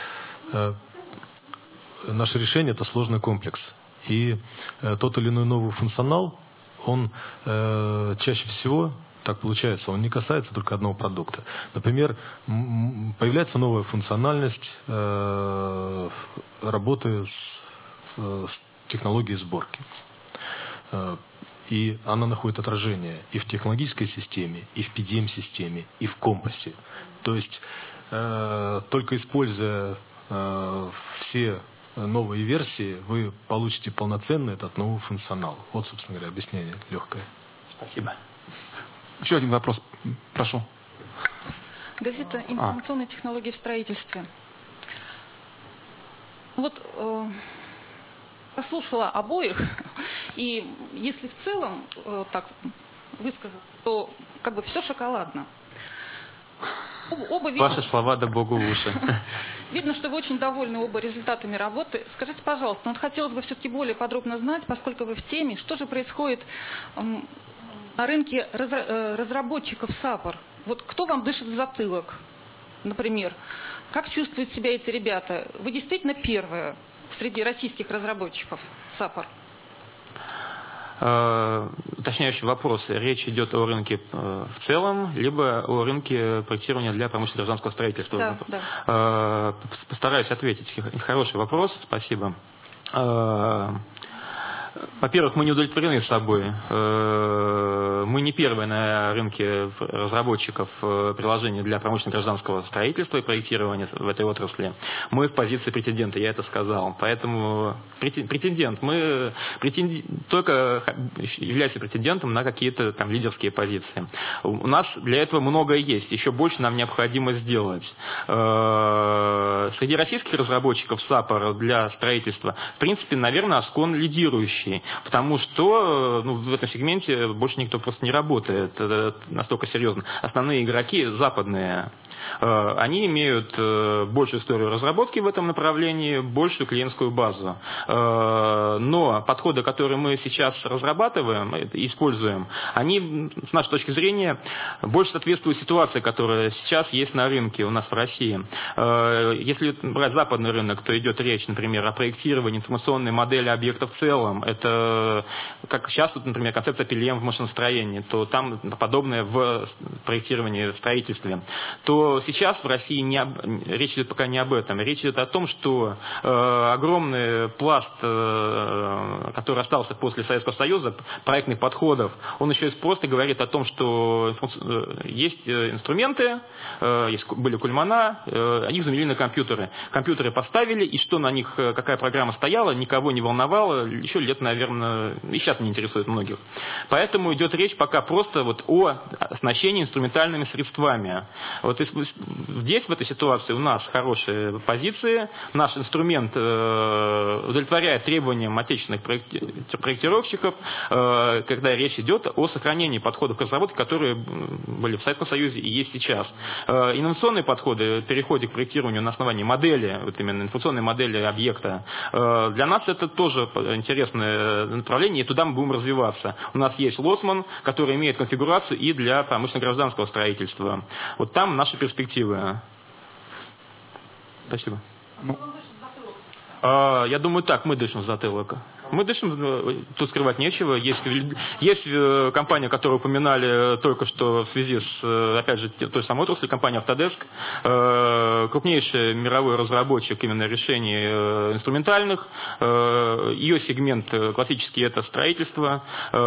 наше решение – это сложный комплекс. И тот или иной новый функционал, он чаще всего, так получается, он не касается только одного продукта. Например, появляется новая функциональность работы с технологией сборки. И она находит отражение и в технологической системе, и в PDM-системе, и в компасе. То есть, только используя все новые версии, вы получите полноценный этот новый функционал. Вот, собственно говоря, объяснение легкое. Спасибо. Еще один вопрос, прошу. Газета «Информационные технологии в строительстве». Вот послушала обоих, и если в целом так высказать, то все шоколадно. Оба Ваши слова да Богу в уши. Видно, что вы очень довольны оба результатами работы. Скажите, пожалуйста, вот хотелось бы все-таки более подробно знать, поскольку вы в теме, что же происходит на рынке разработчиков САПОР. Вот кто вам дышит в затылок, например? Как чувствуют себя эти ребята? Вы действительно первые среди российских разработчиков САПОР? Уточняющий вопрос. Речь идет о рынке в целом, либо о рынке проектирования для промышленного гражданского строительства? Да. Постараюсь ответить. Хороший вопрос, спасибо. Во-первых, мы не удовлетворены собой. Мы не первые на рынке разработчиков приложений для промышленного гражданского строительства и проектирования в этой отрасли. Мы в позиции претендента, я это сказал. Поэтому претендент. Мы только являемся претендентом на какие-то там лидерские позиции. У нас для этого многое есть. Еще больше нам необходимо сделать. Среди российских разработчиков САПОР для строительства, в принципе, наверное, Аскон лидирующий. Потому что в этом сегменте больше никто просто не работает настолько серьезно. Основные игроки западные. Они имеют большую историю разработки в этом направлении, большую клиентскую базу. Но подходы, которые мы сейчас разрабатываем, используем, они, с нашей точки зрения, больше соответствуют ситуации, которая сейчас есть на рынке у нас в России. Если брать западный рынок, то идет речь, например, о проектировании информационной модели объекта в целом. Это, как сейчас, например, концепция PLM в машиностроении, то там подобное в проектировании, в строительстве. То сейчас в России речь идет пока не об этом. Речь идет о том, что огромный пласт, который остался после Советского Союза, проектных подходов, он еще и просто говорит о том, что есть инструменты, были кульмана, их заменили на компьютеры. Компьютеры поставили, и что на них, какая программа стояла, никого не волновало, еще лет, наверное, и сейчас не интересует многих. Поэтому идет речь пока просто о оснащении инструментальными средствами. Вот здесь, в этой ситуации, у нас хорошие позиции. Наш инструмент удовлетворяет требованиям отечественных проектировщиков, когда речь идет о сохранении подходов к разработке, которые были в Советском Союзе и есть сейчас. Инновационные подходы, переходе к проектированию на основании модели, вот именно информационной модели объекта, для нас это тоже интересное направление, и туда мы будем развиваться. У нас есть Лоцман, который имеет конфигурацию и для промышленно-гражданского строительства. Вот там наши перспективы. Спасибо. Я думаю, так, мы дышим в затылок. Мы дышим, тут скрывать нечего. Есть компания, которую упоминали только что в связи с, опять же, той самой отраслью, компания Autodesk, крупнейший мировой разработчик именно решений инструментальных. Ее сегмент классический – это строительство.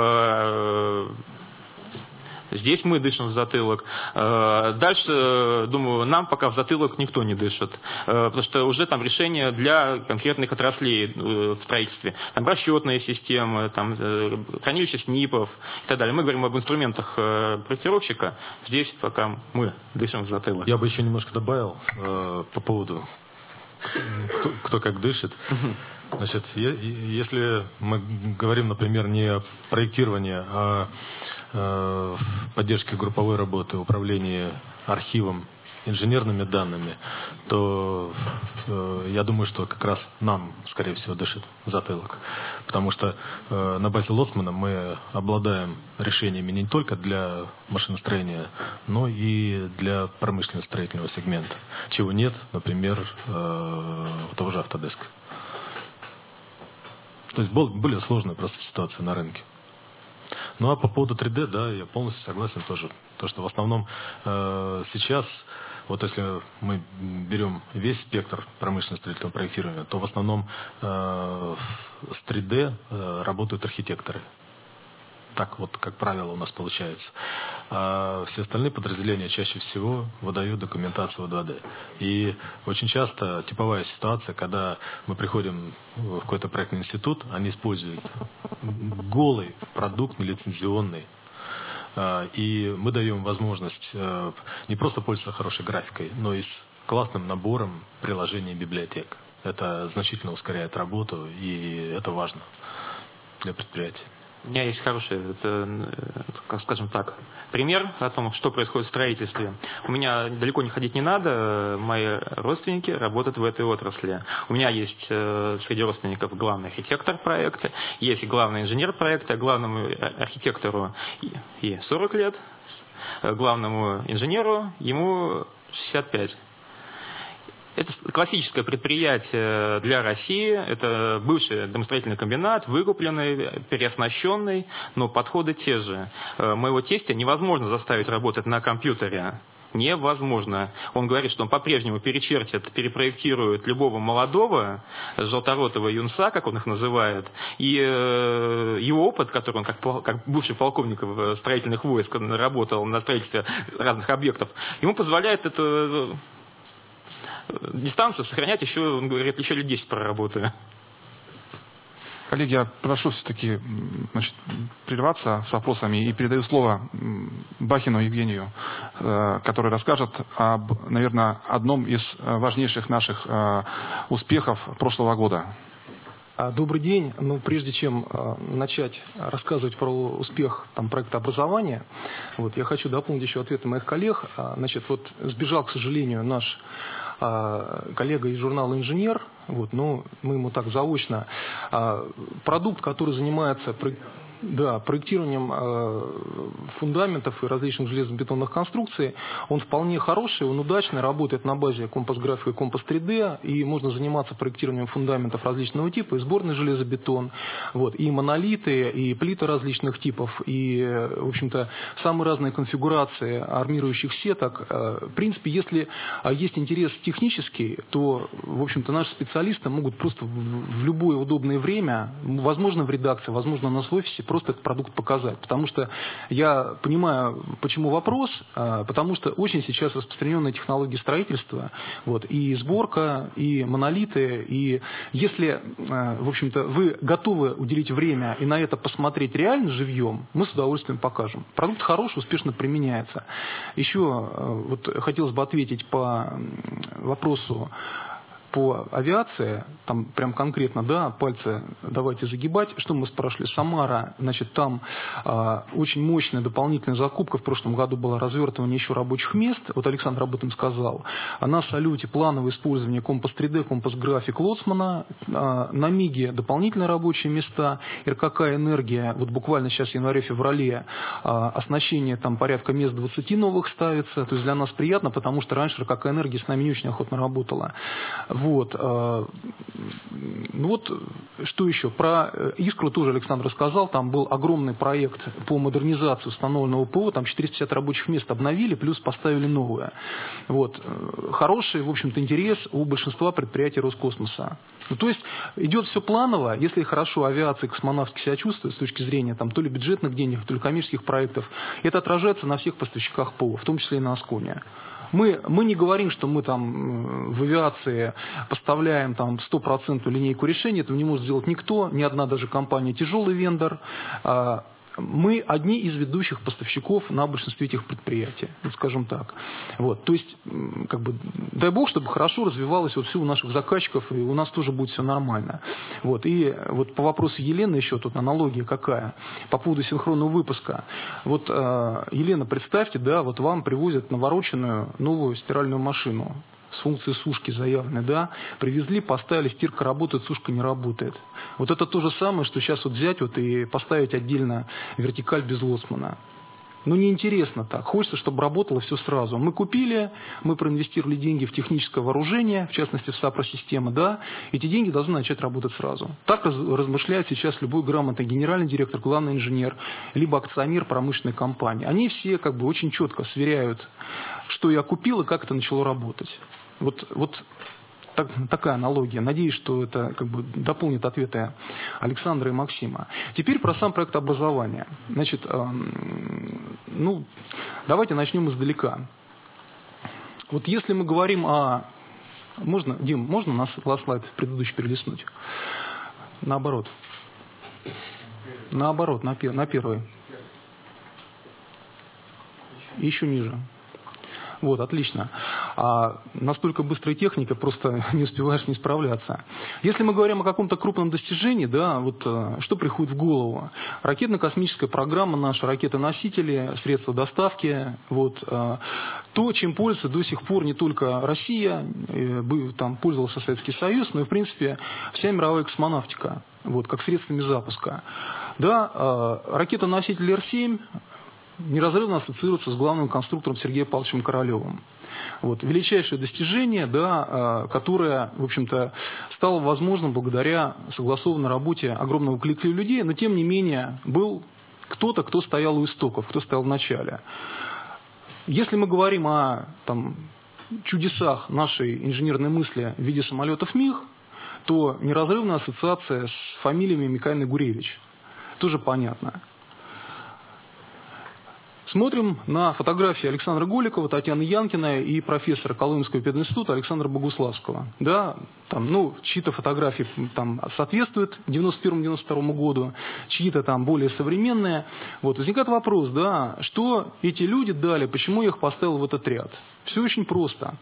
Здесь мы дышим в затылок. Дальше, думаю, нам пока в затылок никто не дышит. Потому что уже там решения для конкретных отраслей в строительстве. Там расчетные системы, там хранилище СНИПов и так далее. Мы говорим об инструментах проектировщика. Здесь пока мы дышим в затылок. Я бы еще немножко добавил по поводу кто как дышит. Значит, если мы говорим, например, не о проектировании, а поддержке групповой работы, управлении архивом, инженерными данными, то я думаю, что как раз нам, скорее всего, дышит затылок. Потому что на базе Лоцмана мы обладаем решениями не только для машиностроения, но и для промышленно-строительного сегмента. Чего нет, например, у того же Autodesk. То есть более сложная просто ситуация на рынке. Ну а по поводу 3D, да, я полностью согласен тоже. То, что в основном сейчас, вот если мы берем весь спектр промышленно-строительного проектирования, то в основном с 3D работают архитекторы. Так вот, как правило, у нас получается. А все остальные подразделения чаще всего выдают документацию в 2D. И очень часто типовая ситуация, когда мы приходим в какой-то проектный институт, они используют голый продукт нелицензионный. И мы даем возможность не просто пользоваться хорошей графикой, но и с классным набором приложений и библиотек. Это значительно ускоряет работу, и это важно для предприятия. У меня есть хороший, скажем так, пример о том, что происходит в строительстве. У меня далеко не ходить не надо, мои родственники работают в этой отрасли. У меня есть среди родственников главный архитектор проекта, есть главный инженер проекта, главному архитектору и 40 лет, главному инженеру ему 65. Это классическое предприятие для России, это бывший домостроительный комбинат, выкупленный, переоснащенный, но подходы те же. Моего тестя невозможно заставить работать на компьютере. Невозможно. Он говорит, что он по-прежнему перечертит, перепроектирует любого молодого, желторотого юнца, как он их называет, и его опыт, который он как бывший полковник строительных войск работал на строительстве разных объектов, ему позволяет это... дистанцию сохранять еще, он говорит, еще лет 10 проработаю. Коллеги, я прошу все-таки прерваться с вопросами и передаю слово Бахину Евгению, который расскажет об, наверное, одном из важнейших наших успехов прошлого года. Добрый день. Прежде чем начать рассказывать про успех проекта образования, я хочу дополнить еще ответы моих коллег. Сбежал, к сожалению, наш коллега из журнала «Инженер», мы ему так заочно. Продукт, который занимается проектированием фундаментов и различных железобетонных конструкций, он вполне хороший, он удачный, работает на базе компас-графика и компас-3D, и можно заниматься проектированием фундаментов различного типа, и сборный железобетон, и монолиты, и плиты различных типов, и, в общем-то, самые разные конфигурации армирующих сеток. В принципе, если есть интерес технический, то, в общем-то, наши специалисты могут просто в любое удобное время, возможно, в редакции, возможно, у нас в офисе, просто этот продукт показать. Потому что я понимаю, почему вопрос, потому что очень сейчас распространенная технология строительства, и сборка, и монолиты, и если, в общем-то, вы готовы уделить время и на это посмотреть реально живьем, мы с удовольствием покажем. Продукт хороший, успешно применяется. Еще хотелось бы ответить по вопросу по авиации, там прям конкретно, пальцы давайте загибать. Что мы спрашивали? Самара, там очень мощная дополнительная закупка в прошлом году была, развертывание еще рабочих мест. Александр об этом сказал. На Салюте плановое использование компас-3D, компас-график Лоцмана. На МИГе дополнительные рабочие места. РКК «Энергия», буквально сейчас в январе-феврале оснащение порядка мест 20 новых ставится. То есть для нас приятно, потому что раньше РКК «Энергия с нами не очень охотно работала. Что еще? Про «Искру» тоже Александр рассказал. Там был огромный проект по модернизации установленного ПО. Там 450 рабочих мест обновили, плюс поставили новое. Хороший, в общем-то, интерес у большинства предприятий Роскосмоса. То есть идет все планово. Если хорошо авиация и космонавтика себя чувствуют с точки зрения то ли бюджетных денег, то ли коммерческих проектов, это отражается на всех поставщиках ПО, в том числе и на Асконе. Мы не говорим, что мы в авиации поставляем 100% линейку решений. Этого не может сделать никто, ни одна даже компания тяжелый вендор. Мы одни из ведущих поставщиков на большинстве этих предприятий, скажем так. То есть, дай бог, чтобы хорошо развивалось все у наших заказчиков, и у нас тоже будет все нормально. И по вопросу Елены еще тут аналогия какая по поводу синхронного выпуска. Елена, представьте, вам привозят навороченную новую стиральную машину с функцией сушки заявленной, привезли, поставили, стирка работает, сушка не работает. Это то же самое, что сейчас взять и поставить отдельно вертикаль без Лоцмана. Неинтересно так. Хочется, чтобы работало все сразу. Мы купили, мы проинвестировали деньги в техническое вооружение, в частности в САПРО-системы, эти деньги должны начать работать сразу. Так размышляет сейчас любой грамотный генеральный директор, главный инженер, либо акционер промышленной компании. Они все очень четко сверяют, что я купил и как это начало работать. Такая аналогия. Надеюсь, что это дополнит ответы Александра и Максима. Теперь про сам проект образования. Давайте начнем издалека. Если мы говорим о... Дим, можно на слайд предыдущий перелистнуть? Наоборот, на первый. Еще ниже. Вот, отлично. А настолько быстрая техника, просто не успеваешь не справляться. Если мы говорим о каком-то крупном достижении, да, вот что приходит в голову? Ракетно-космическая программа наша, ракеты-носители, средства доставки, вот, то, чем пользуется до сих пор не только Россия, там пользовался Советский Союз, но и, в принципе, вся мировая космонавтика, вот, как средствами запуска. Да, ракета-носитель Р-7 неразрывно ассоциируется с главным конструктором Сергеем Павловичем Королевым. Вот, величайшее достижение, да, которое, в общем-то, стало возможным благодаря согласованной работе огромного коллектива людей, но, тем не менее, был кто-то, кто стоял у истоков, кто стоял в начале. Если мы говорим о там, чудесах нашей инженерной мысли в виде самолетов МиГ, то неразрывная ассоциация с фамилиями Микаэль и Гуревич. Тоже понятно. Смотрим на фотографии Александра Голикова, Татьяны Янкина и профессора Коломенского пединститута Александра Богуславского. Да, там, ну, чьи-то фотографии там, соответствуют 91-92 году, чьи-то там более современные. Вот, возникает вопрос, да, что эти люди дали, почему я их поставил в этот ряд? Все очень просто.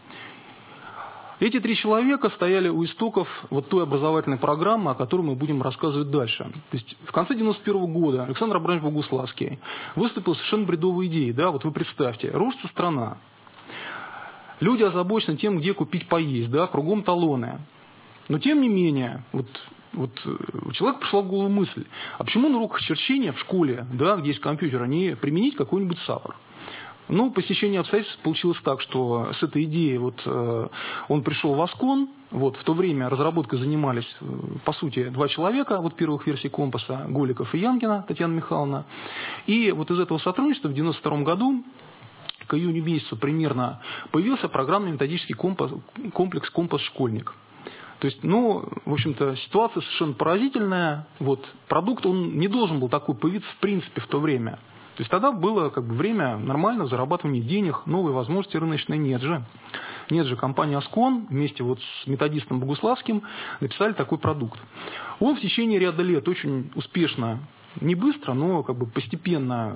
Эти три человека стояли у истоков вот той образовательной программы, о которой мы будем рассказывать дальше. То есть в конце 91 года Александр Абрамович Богуславский выступил с совершенно бредовой идеей. Да? Вот вы представьте, рушится страна. Люди озабочены тем, где купить поесть, да? Кругом талоны. Но тем не менее, вот у человека пришла в голову мысль, а почему на уроках черчения в школе, да, где есть компьютер, не применить какой-нибудь САПР? Ну, по стечению обстоятельств получилось так, что с этой идеей вот, он пришел в Аскон. Вот, в то время разработкой занимались, по сути, два человека вот, первых версий компаса, Голиков и Янкина, Татьяна Михайловна. И вот из этого сотрудничества в 1992 году, к июню месяцу примерно, появился программно-методический комплекс «Компас-школьник». То есть, ну, в общем-то, ситуация совершенно поразительная. Вот, продукт, он не должен был такой появиться в принципе в то время. То есть тогда было как бы время нормального зарабатывания денег, новые возможности рыночные. Нет же, компания Аскон вместе вот с методистом Богуславским написали такой продукт. Он в течение ряда лет очень успешно, не быстро, но как бы постепенно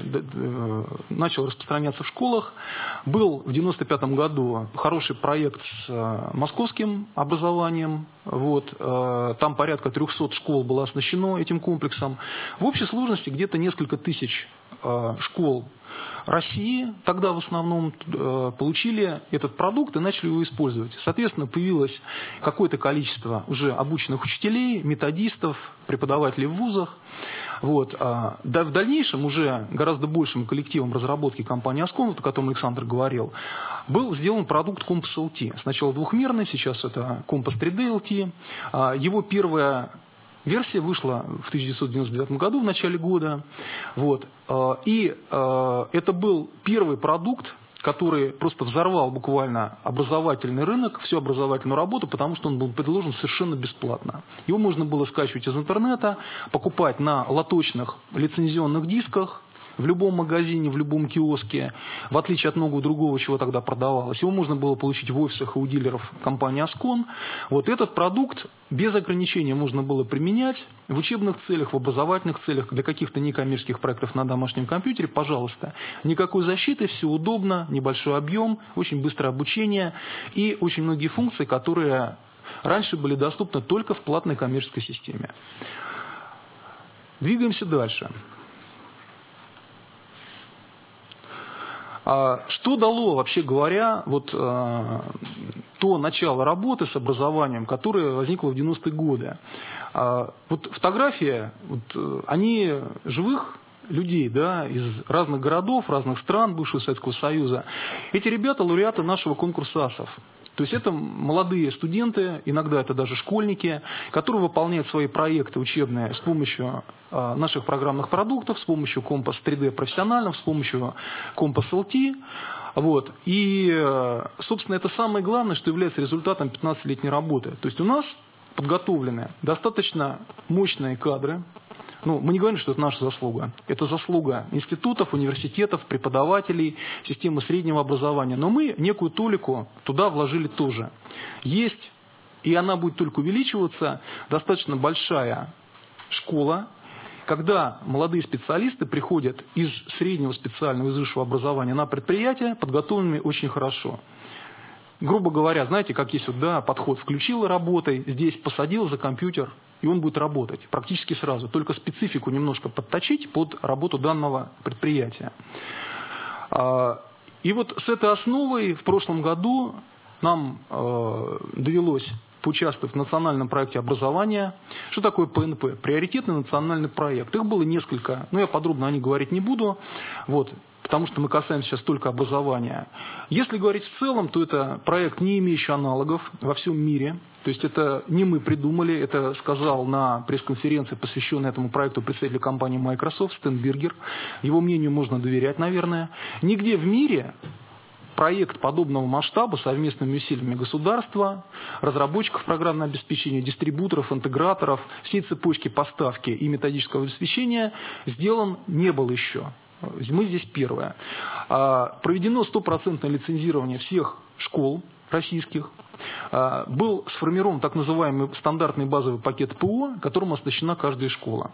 начал распространяться в школах. Был в 1995 году хороший проект с московским образованием. Вот, там порядка 300 школ было оснащено этим комплексом. В общей сложности где-то несколько тысяч школ России тогда в основном получили этот продукт и начали его использовать. Соответственно, появилось какое-то количество уже обученных учителей, методистов, преподавателей в вузах. Вот. Да, в дальнейшем уже гораздо большим коллективом разработки компании Аскон, о котором Александр говорил, был сделан продукт Компас LT. Сначала двухмерный, сейчас это Компас 3D LT. Его первая версия вышла в 1999 году, в начале года. Вот. И это был первый продукт, который просто взорвал буквально образовательный рынок, всю образовательную работу, потому что он был предложен совершенно бесплатно. Его можно было скачивать из интернета, покупать на лоточных лицензионных дисках, в любом магазине, в любом киоске, в отличие от многого другого, чего тогда продавалось. Его можно было получить в офисах и у дилеров компании Аскон. Вот этот продукт без ограничения можно было применять в учебных целях, в образовательных целях, для каких-то некоммерческих проектов на домашнем компьютере. Пожалуйста, никакой защиты, все удобно, небольшой объем, очень быстрое обучение и очень многие функции, которые раньше были доступны только в платной коммерческой системе. Двигаемся дальше. Что дало, вообще говоря, вот, то начало работы с образованием, которое возникло в 90-е годы? Вот фотографии, вот, они живых людей, да, из разных городов, разных стран бывшего Советского Союза. Эти ребята лауреаты нашего конкурса АСов. То есть это молодые студенты, иногда это даже школьники, которые выполняют свои проекты учебные с помощью наших программных продуктов, с помощью Компас 3D профессионального, с помощью Компас LT. Вот. И, собственно, это самое главное, что является результатом 15-летней работы. То есть у нас подготовлены достаточно мощные кадры. Ну, мы не говорим, что это наша заслуга. Это заслуга институтов, университетов, преподавателей, системы среднего образования. Но мы некую толику туда вложили тоже. Есть, и она будет только увеличиваться, достаточно большая школа, когда молодые специалисты приходят из среднего специального, из высшего образования на предприятие, подготовленными очень хорошо. Грубо говоря, знаете, как есть вот, да, подход: включил и работай, здесь посадил за компьютер, и он будет работать практически сразу. Только специфику немножко подточить под работу данного предприятия. И вот с этой основой в прошлом году нам довелось поучаствовать в национальном проекте образования. Что такое ПНП? Приоритетный национальный проект. Их было несколько, но я подробно о них говорить не буду, вот, потому что мы касаемся сейчас только образования. Если говорить в целом, то это проект, не имеющий аналогов во всем мире. То есть это не мы придумали, это сказал на пресс-конференции, посвященной этому проекту, представитель компании Microsoft Стэн Бергер. Его мнению можно доверять, наверное. Нигде в мире проект подобного масштаба совместными усилиями государства, разработчиков программного обеспечения, дистрибуторов, интеграторов, всей цепочки поставки и методического обеспечения сделан не был еще. Мы здесь первое. Проведено 100% лицензирование всех школ российских. Был сформирован так называемый стандартный базовый пакет ПО, которым оснащена каждая школа.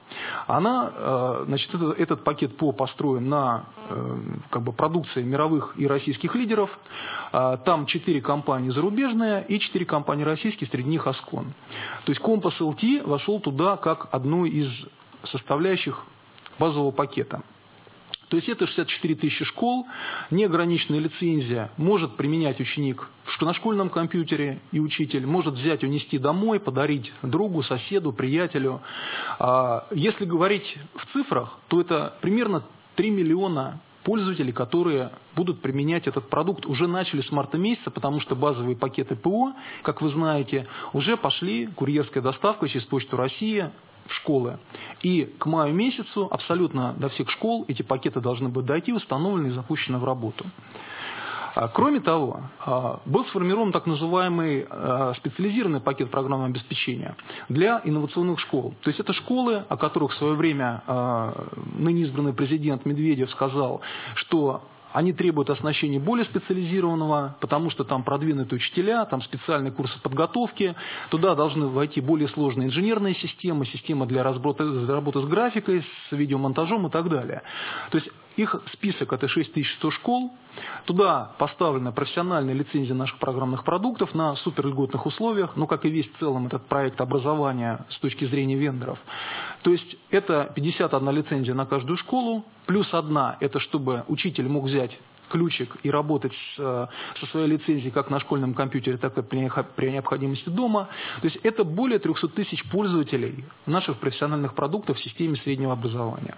Значит, этот пакет ПО построен на продукции мировых и российских лидеров. Там 4 компании зарубежные и 4 компании российские, среди них Аскон. То есть Compass LT вошел туда как одну из составляющих базового пакета. То есть это 64 тысячи школ, неограниченная лицензия может применять ученик на школьном компьютере, и учитель может взять, унести домой, подарить другу, соседу, приятелю. Если говорить в цифрах, то это примерно 3 миллиона пользователей, которые будут применять этот продукт. Уже начали с марта месяца, потому что базовые пакеты ПО, как вы знаете, уже пошли курьерская доставка через Почту России в школы. И к маю месяцу абсолютно до всех школ эти пакеты должны быть дойти, установлены и запущены в работу. Кроме того, был сформирован так называемый специализированный пакет программного обеспечения для инновационных школ. То есть это школы, о которых в свое время ныне избранный президент Медведев сказал, что они требуют оснащения более специализированного, потому что там продвинутые учителя, там специальные курсы подготовки. Туда должны войти более сложные инженерные системы, системы для работы с графикой, с видеомонтажом и так далее. То есть их список – это 6100 школ. Туда поставлена профессиональная лицензия наших программных продуктов на суперльготных условиях, ну, как и весь в целом этот проект образования с точки зрения вендоров. То есть это 51 лицензия на каждую школу, плюс одна – это чтобы учитель мог взять ключик и работать со своей лицензией как на школьном компьютере, так и при необходимости дома. То есть это более 300 тысяч пользователей наших профессиональных продуктов в системе среднего образования.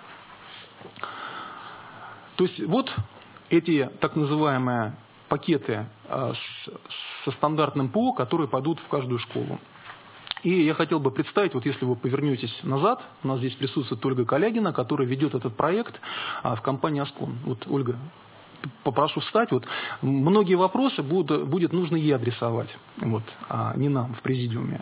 То есть вот эти так называемые пакеты со стандартным ПО, которые пойдут в каждую школу. И я хотел бы представить, вот если вы повернетесь назад, у нас здесь присутствует Ольга Калягина, которая ведет этот проект в компании Аскон. Вот, Ольга, попрошу встать. Вот, многие вопросы будет нужно ей адресовать, вот, а не нам в президиуме.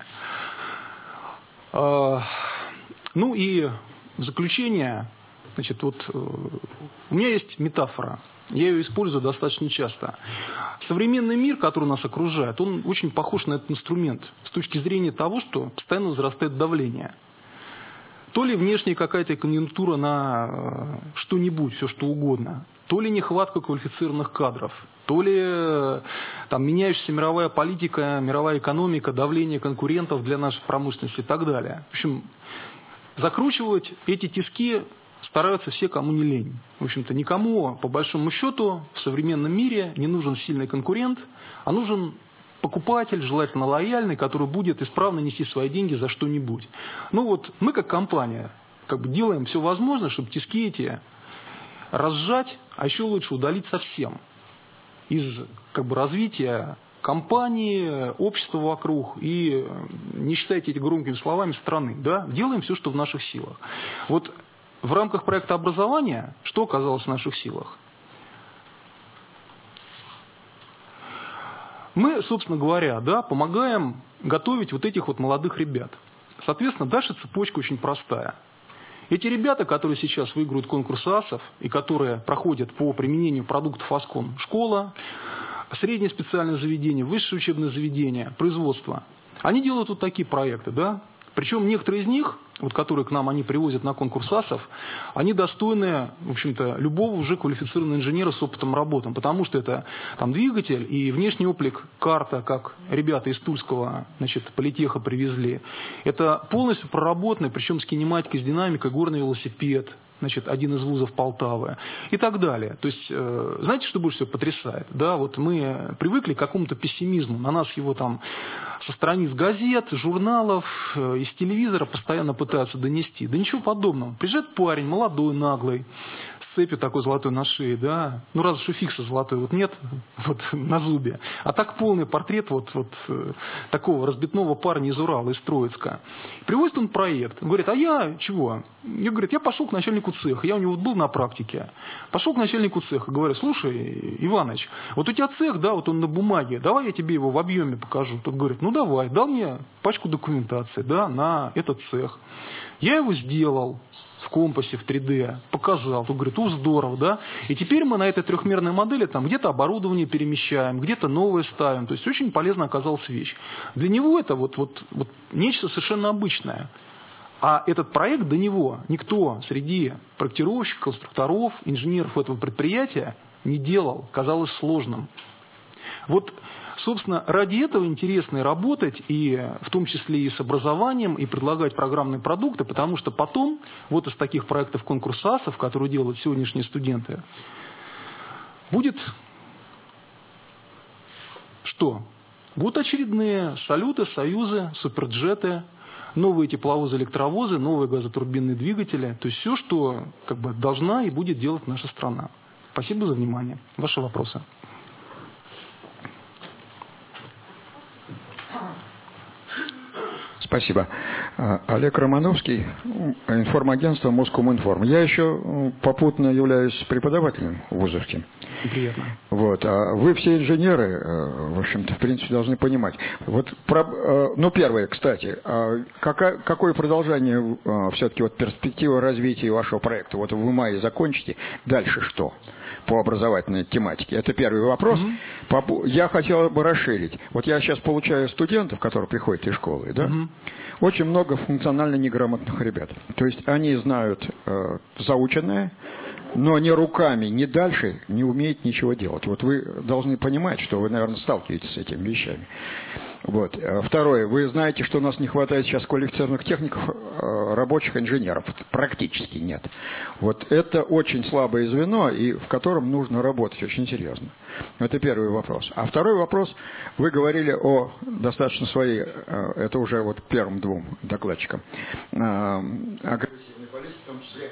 Ну и в заключение, значит, вот у меня есть метафора. Я ее использую достаточно часто. Современный мир, который нас окружает, он очень похож на этот инструмент с точки зрения того, что постоянно возрастает давление. То ли внешняя какая-то конъюнктура на что-нибудь, все что угодно, то ли нехватка квалифицированных кадров, то ли там, меняющаяся мировая политика, мировая экономика, давление конкурентов для нашей промышленности и так далее. В общем, закручивать эти тиски стараются все, кому не лень. В общем-то, никому, по большому счету, в современном мире не нужен сильный конкурент, а нужен покупатель, желательно лояльный, который будет исправно нести свои деньги за что-нибудь. Ну вот, мы как компания делаем все возможное, чтобы тиски эти разжать, а еще лучше удалить совсем из развития компании, общества вокруг и, не считайте эти громкими словами, страны. Да? Делаем все, что в наших силах. Вот в рамках проекта образования что оказалось в наших силах? Мы, собственно говоря, да, помогаем готовить вот этих вот молодых ребят. Соответственно, дальше цепочка очень простая. Эти ребята, которые сейчас выигрывают конкурс АСов и которые проходят по применению продуктов Аскон, школа, среднее специальное заведение, высшее учебное заведение, производство, они делают вот такие проекты, да? Причем некоторые из них, вот которые к нам они привозят на конкурс АСов, они достойны, в общем-то, любого уже квалифицированного инженера с опытом работы, потому что это там двигатель и внешний облик, карта, как ребята из Тульского, значит, политеха привезли. Это полностью проработанный, причем с кинематикой, с динамикой, горный велосипед, значит, один из вузов Полтавы и так далее. То есть, знаете, что больше всего потрясает? Да, вот мы привыкли к какому-то пессимизму. На нас его там со страниц газет, журналов, из телевизора постоянно пытаются донести. Да ничего подобного. Приезжает парень, молодой, наглый, с цепью такой золотой на шее, да. Ну, разве что фикса золотой вот нет, вот на зубе. А так полный портрет вот такого разбитного парня из Урала, из Троицка. Привозит он проект. Говорит, а я чего? Я пошел к начальнику цеха. Я у него был на практике. Пошел к начальнику цеха. Говорю, слушай, Иваныч, вот у тебя цех, да, вот он на бумаге. Давай я тебе его в объеме покажу. Тот говорит, ну давай. Дал мне пачку документации, да, на этот цех. Я его сделал в компасе, в 3D, показал. Тут говорит, здорово, да? И теперь мы на этой трехмерной модели там где-то оборудование перемещаем, где-то новое ставим. То есть очень полезно оказалась вещь. Для него это вот нечто совершенно обычное. А этот проект до него никто среди проектировщиков, конструкторов, инженеров этого предприятия не делал. Казалось сложным. Вот, собственно, ради этого интересно и работать, и в том числе и с образованием, и предлагать программные продукты, потому что потом, вот из таких проектов конкурс АСов, которые делают сегодняшние студенты, будет что? Будут очередные салюты, союзы, суперджеты, новые тепловозы, электровозы, новые газотурбинные двигатели, то есть все, что как бы должна и будет делать наша страна. Спасибо за внимание. Ваши вопросы. Спасибо. Олег Романовский, информагентство Москоминформ. Я еще попутно являюсь преподавателем вузовским. Приятно. Вот. А вы все инженеры, в общем-то, в принципе, должны понимать. Вот, ну, первое, кстати, какое продолжение все-таки вот перспектива развития вашего проекта? Вот вы в мае закончите, дальше что? По образовательной тематике. Это первый вопрос. Я хотел бы расширить. Вот я сейчас получаю студентов, которые приходят из школы, да? Очень много функционально неграмотных ребят. То есть они знают заученное, но ни руками, ни дальше не умеют ничего делать. Вот вы должны понимать, что вы, наверное, сталкиваетесь с этими вещами. Вот. Второе. Вы знаете, что у нас не хватает сейчас квалифицированных техников, рабочих инженеров. Практически нет. Вот это очень слабое звено, и в котором нужно работать очень серьезно. Это первый вопрос. А второй вопрос. Вы говорили о достаточно своей, это уже вот первым двум докладчикам, агрессивной политике, в том числе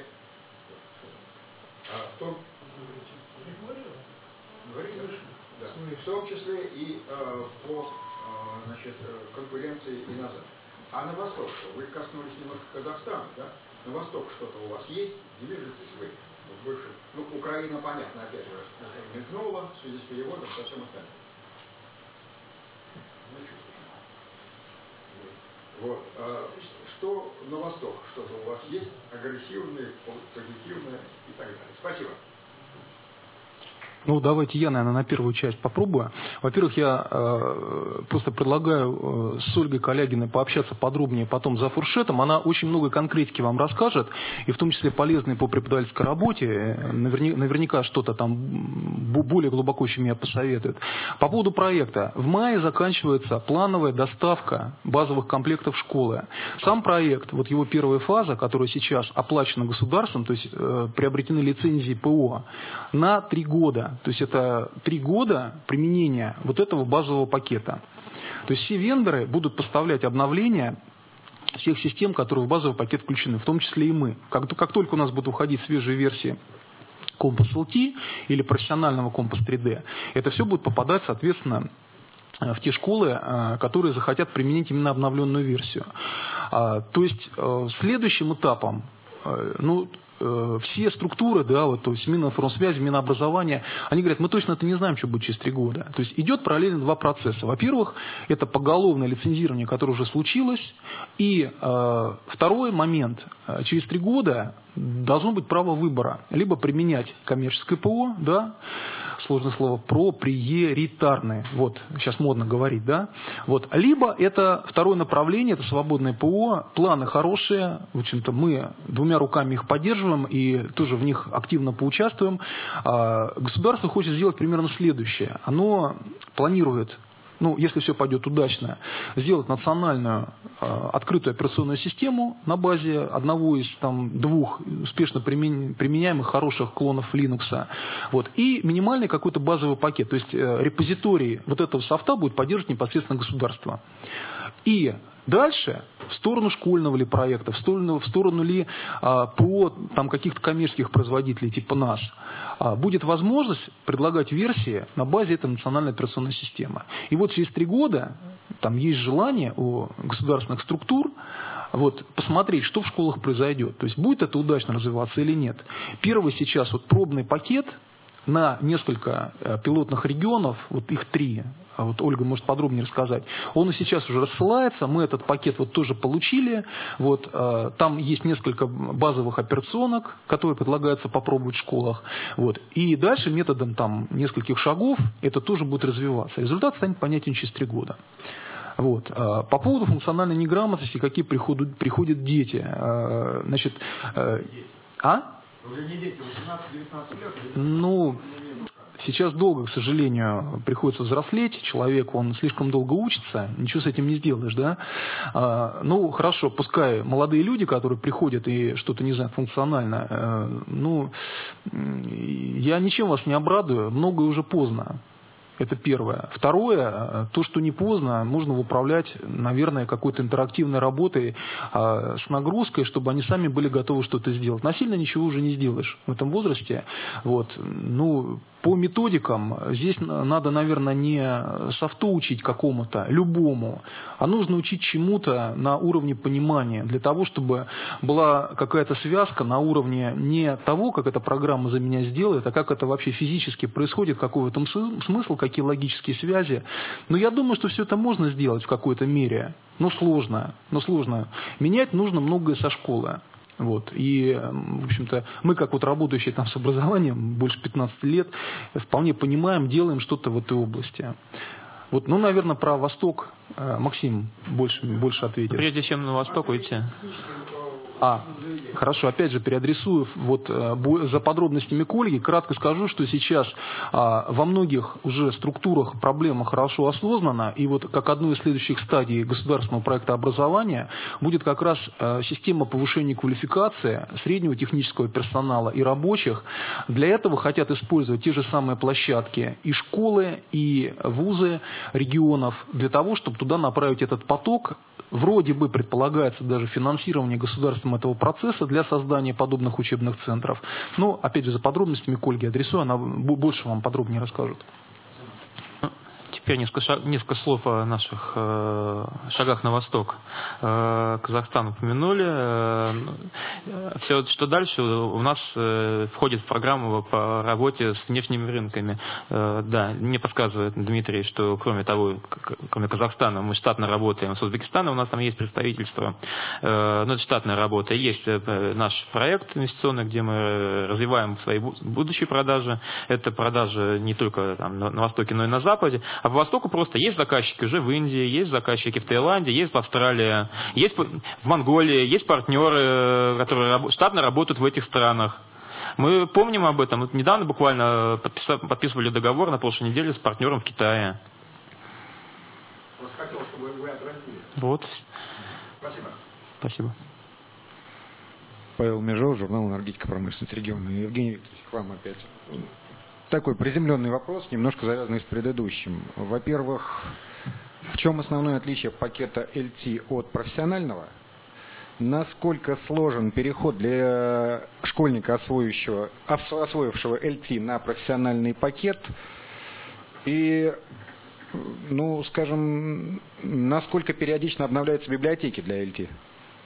в том числе и по конкуренции и назад. А на восток что? Вы коснулись немножко Казахстана, да? На восток что-то у вас есть? Движетесь вы? Больше. Ну, Украина, понятно, опять же, мигнула в связи с переводом, со всем остальным. Вот. Что на восток? Что-то у вас есть? Агрессивное, позитивное и так далее. Спасибо. Ну, давайте я, наверное, на первую часть попробую. Во-первых, я просто предлагаю с Ольгой Калягиной пообщаться подробнее потом за фуршетом. Она очень много конкретики вам расскажет, и в том числе полезные по преподавательской работе. Наверняка что-то там более глубоко, чем я, посоветует. По поводу проекта. В мае заканчивается плановая доставка базовых комплектов школы. Сам проект, вот его первая фаза, которая сейчас оплачена государством, то есть приобретены лицензии ПО, на 3 года. То есть это 3 года применения вот этого базового пакета. То есть все вендоры будут поставлять обновления всех систем, которые в базовый пакет включены, в том числе и мы. Как только у нас будут выходить свежие версии Compass LT или профессионального Compass 3D, это все будет попадать, соответственно, в те школы, которые захотят применить именно обновленную версию. То есть следующим этапом, все структуры, да, вот, то есть Мининформсвязи, Минобразования, они говорят, мы точно это не знаем, что будет через 3 года. То есть идет параллельно 2 процесса. Во-первых, это поголовное лицензирование, которое уже случилось. И второй момент, через 3 года должно быть право выбора. Либо применять коммерческое ПО, да, сложное слово, проприетарное, вот, сейчас модно говорить, да, вот, либо это второе направление, это свободное ПО, планы хорошие, в общем-то, мы двумя руками их поддерживаем и тоже в них активно поучаствуем. Государство хочет сделать примерно следующее. Оно планирует, ну, если все пойдет удачно, сделать национальную открытую операционную систему на базе одного из двух успешно применяемых хороших клонов Linux. Вот, и минимальный какой-то базовый пакет. То есть репозиторий вот этого софта будет поддерживать непосредственно государство. И дальше, в сторону школьного ли проекта, в сторону ли ПО каких-то коммерческих производителей типа нас, будет возможность предлагать версии на базе этой национальной операционной системы. И вот через 3 года там есть желание у государственных структур посмотреть, что в школах произойдет. То есть будет это удачно развиваться или нет. Первый сейчас пробный пакет на несколько пилотных регионов, их 3, Ольга может подробнее рассказать, он и сейчас уже рассылается, мы этот пакет тоже получили, там есть несколько базовых операционок, которые предлагается попробовать в школах, и дальше методом нескольких шагов это тоже будет развиваться. Результат станет понятен через 3 года. По поводу функциональной неграмотности, какие приходят дети. Значит, Уже не дети, 18-19 лет. Сейчас долго, к сожалению, приходится взрослеть. Человек, он слишком долго учится, ничего с этим не сделаешь, да? Хорошо, пускай молодые люди, которые приходят и что-то не знают функционально, я ничем вас не обрадую, многое уже поздно. Это первое. Второе, то, что не поздно, можно управлять, наверное, какой-то интерактивной работой с нагрузкой, чтобы они сами были готовы что-то сделать. Насильно ничего уже не сделаешь в этом возрасте. По методикам здесь надо, наверное, не софту учить какому-то, любому, а нужно учить чему-то на уровне понимания, для того, чтобы была какая-то связка на уровне не того, как эта программа за меня сделает, а как это вообще физически происходит, какой в этом смысл, какие логические связи. Но я думаю, что все это можно сделать в какой-то мере, но сложно. Менять нужно многое со школы. И, в общем-то, мы, как работающие с образованием больше 15 лет, вполне понимаем, делаем что-то в этой области. Наверное, про Восток Максим больше ответит. Прежде чем на Восток уйти. Хорошо, опять же, переадресую за подробностями к Ольге, кратко скажу, что сейчас во многих уже структурах проблема хорошо осознана, и как одну из следующих стадий государственного проекта образования будет как раз система повышения квалификации среднего технического персонала и рабочих. Для этого хотят использовать те же самые площадки и школы, и вузы регионов, для того, чтобы туда направить этот поток. Вроде бы предполагается даже финансирование государством этого процесса для создания подобных учебных центров. Но, опять же, за подробностями к Ольге адресую, она больше вам подробнее расскажет. Теперь несколько слов о наших шагах на восток. Казахстан упомянули. Все, что дальше, у нас входит в программу по работе с внешними рынками. Да, мне подсказывает Дмитрий, что кроме Казахстана, мы штатно работаем с Узбекистаном, у нас там есть представительство. Но это штатная работа. Есть наш проект инвестиционный, где мы развиваем свои будущие продажи. Это продажи не только на Востоке, но и на Западе. А по Востоку просто есть заказчики уже в Индии, есть заказчики в Таиланде, есть в Австралии, есть в Монголии, есть партнеры, которые штатно работают в этих странах. Мы помним об этом. Недавно буквально подписывали договор на прошлой неделе с партнером в Китае. Просто хотел, чтобы вы отразили. Спасибо. Спасибо. Павел Межов, журнал «Энергетика, промышленность региона». Евгений Викторович, к вам опять. Такой приземленный вопрос, немножко завязанный с предыдущим. Во-первых, в чем основное отличие пакета LT от профессионального? Насколько сложен переход для школьника, освоившего LT на профессиональный пакет? И, скажем, насколько периодично обновляются библиотеки для LT?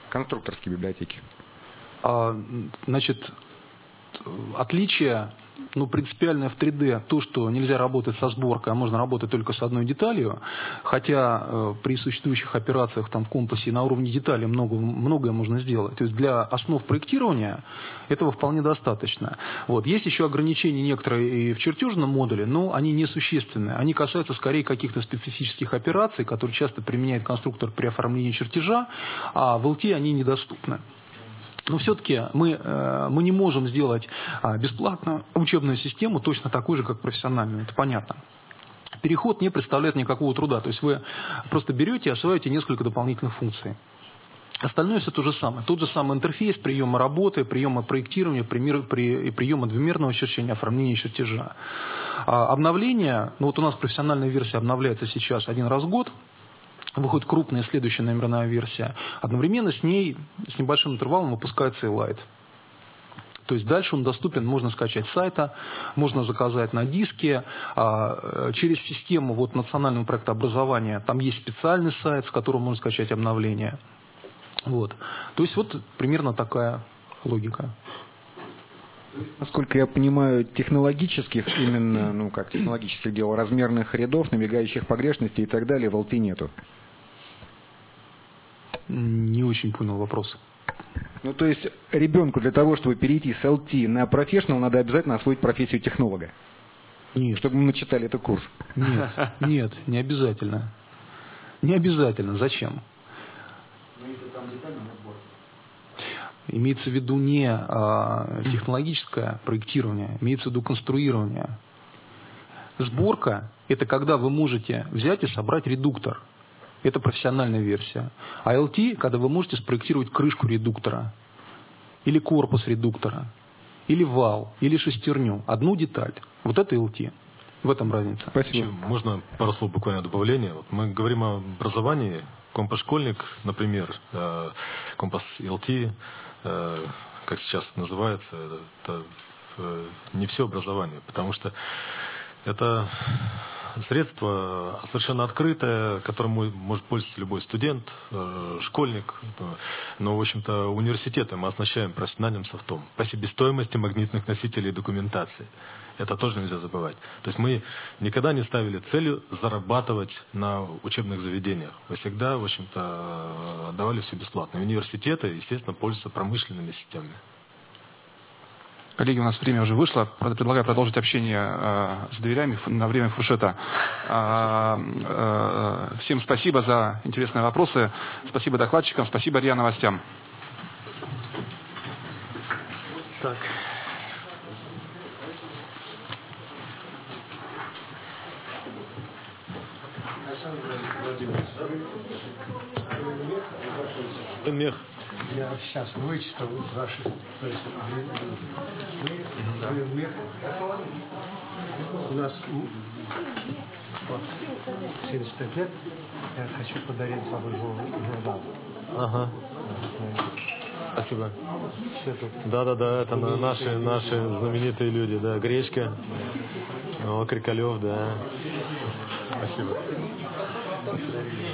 Конструкторские библиотеки. Отличие но принципиальное в 3D то, что нельзя работать со сборкой, а можно работать только с одной деталью, хотя при существующих операциях там, в компасе на уровне деталей многое можно сделать. То есть для основ проектирования этого вполне достаточно. Вот. Есть еще ограничения некоторые и в чертежном модуле, но они несущественные. Они касаются скорее каких-то специфических операций, которые часто применяет конструктор при оформлении чертежа, а в LT они недоступны. Но все-таки мы не можем сделать бесплатно учебную систему точно такой же, как профессиональную. Это понятно. Переход не представляет никакого труда. То есть вы просто берете и осваиваете несколько дополнительных функций. Остальное все то же самое. Тот же самый интерфейс приема работы, приема проектирования, приема двумерного очерчения, оформления чертежа. Обновление, ну вот у нас профессиональная версия обновляется сейчас один раз в год. Выходит крупная следующая номерная версия. Одновременно с ней, с небольшим интервалом, выпускается и Lite. То есть дальше он доступен, можно скачать с сайта, можно заказать на диске. Через систему вот, национального проекта образования там есть специальный сайт, с которого можно скачать обновления. Вот. То есть вот примерно такая логика. Насколько я понимаю, технологических, именно, ну как технологических дел, размерных рядов, набегающих погрешностей и так далее в LT нету. Не очень понял вопрос. Ну, то есть, ребенку для того, чтобы перейти с LT на Professional, надо обязательно освоить профессию технолога. Нет. Чтобы мы начитали этот курс. Нет, не обязательно. Не обязательно. Зачем? Имеется в виду не технологическое проектирование, имеется в виду конструирование. Сборка – это когда вы можете взять и собрать редуктор. Это профессиональная версия. А LT – когда вы можете спроектировать крышку редуктора, или корпус редуктора, или вал, или шестерню. Одну деталь. Вот это LT. В этом разница. Спасибо. Можно пару слов буквально добавления? Вот мы говорим о образовании. Компас-школьник, например, компас LT, как сейчас называется, это не все образование, потому что это средство совершенно открытое, которым может пользоваться любой студент, школьник. Но, в общем-то, университеты мы оснащаем профессиональным софтом по себестоимости магнитных носителей и документации. Это тоже нельзя забывать. То есть мы никогда не ставили целью зарабатывать на учебных заведениях. Мы всегда, в общем-то, давали все бесплатно. Университеты, естественно, пользуются промышленными системами. Коллеги, у нас время уже вышло. Предлагаю продолжить общение с дверями на время фуршета. Всем спасибо за интересные вопросы. Спасибо докладчикам. Спасибо РИА Новостям. Так. Мех. Я сейчас вычитал ваши... То есть, у нас 75 лет. Я хочу подарить вам журнал. Ага. Спасибо. Да, это наши знаменитые люди, да, Гречка, Крикалев, да. Спасибо.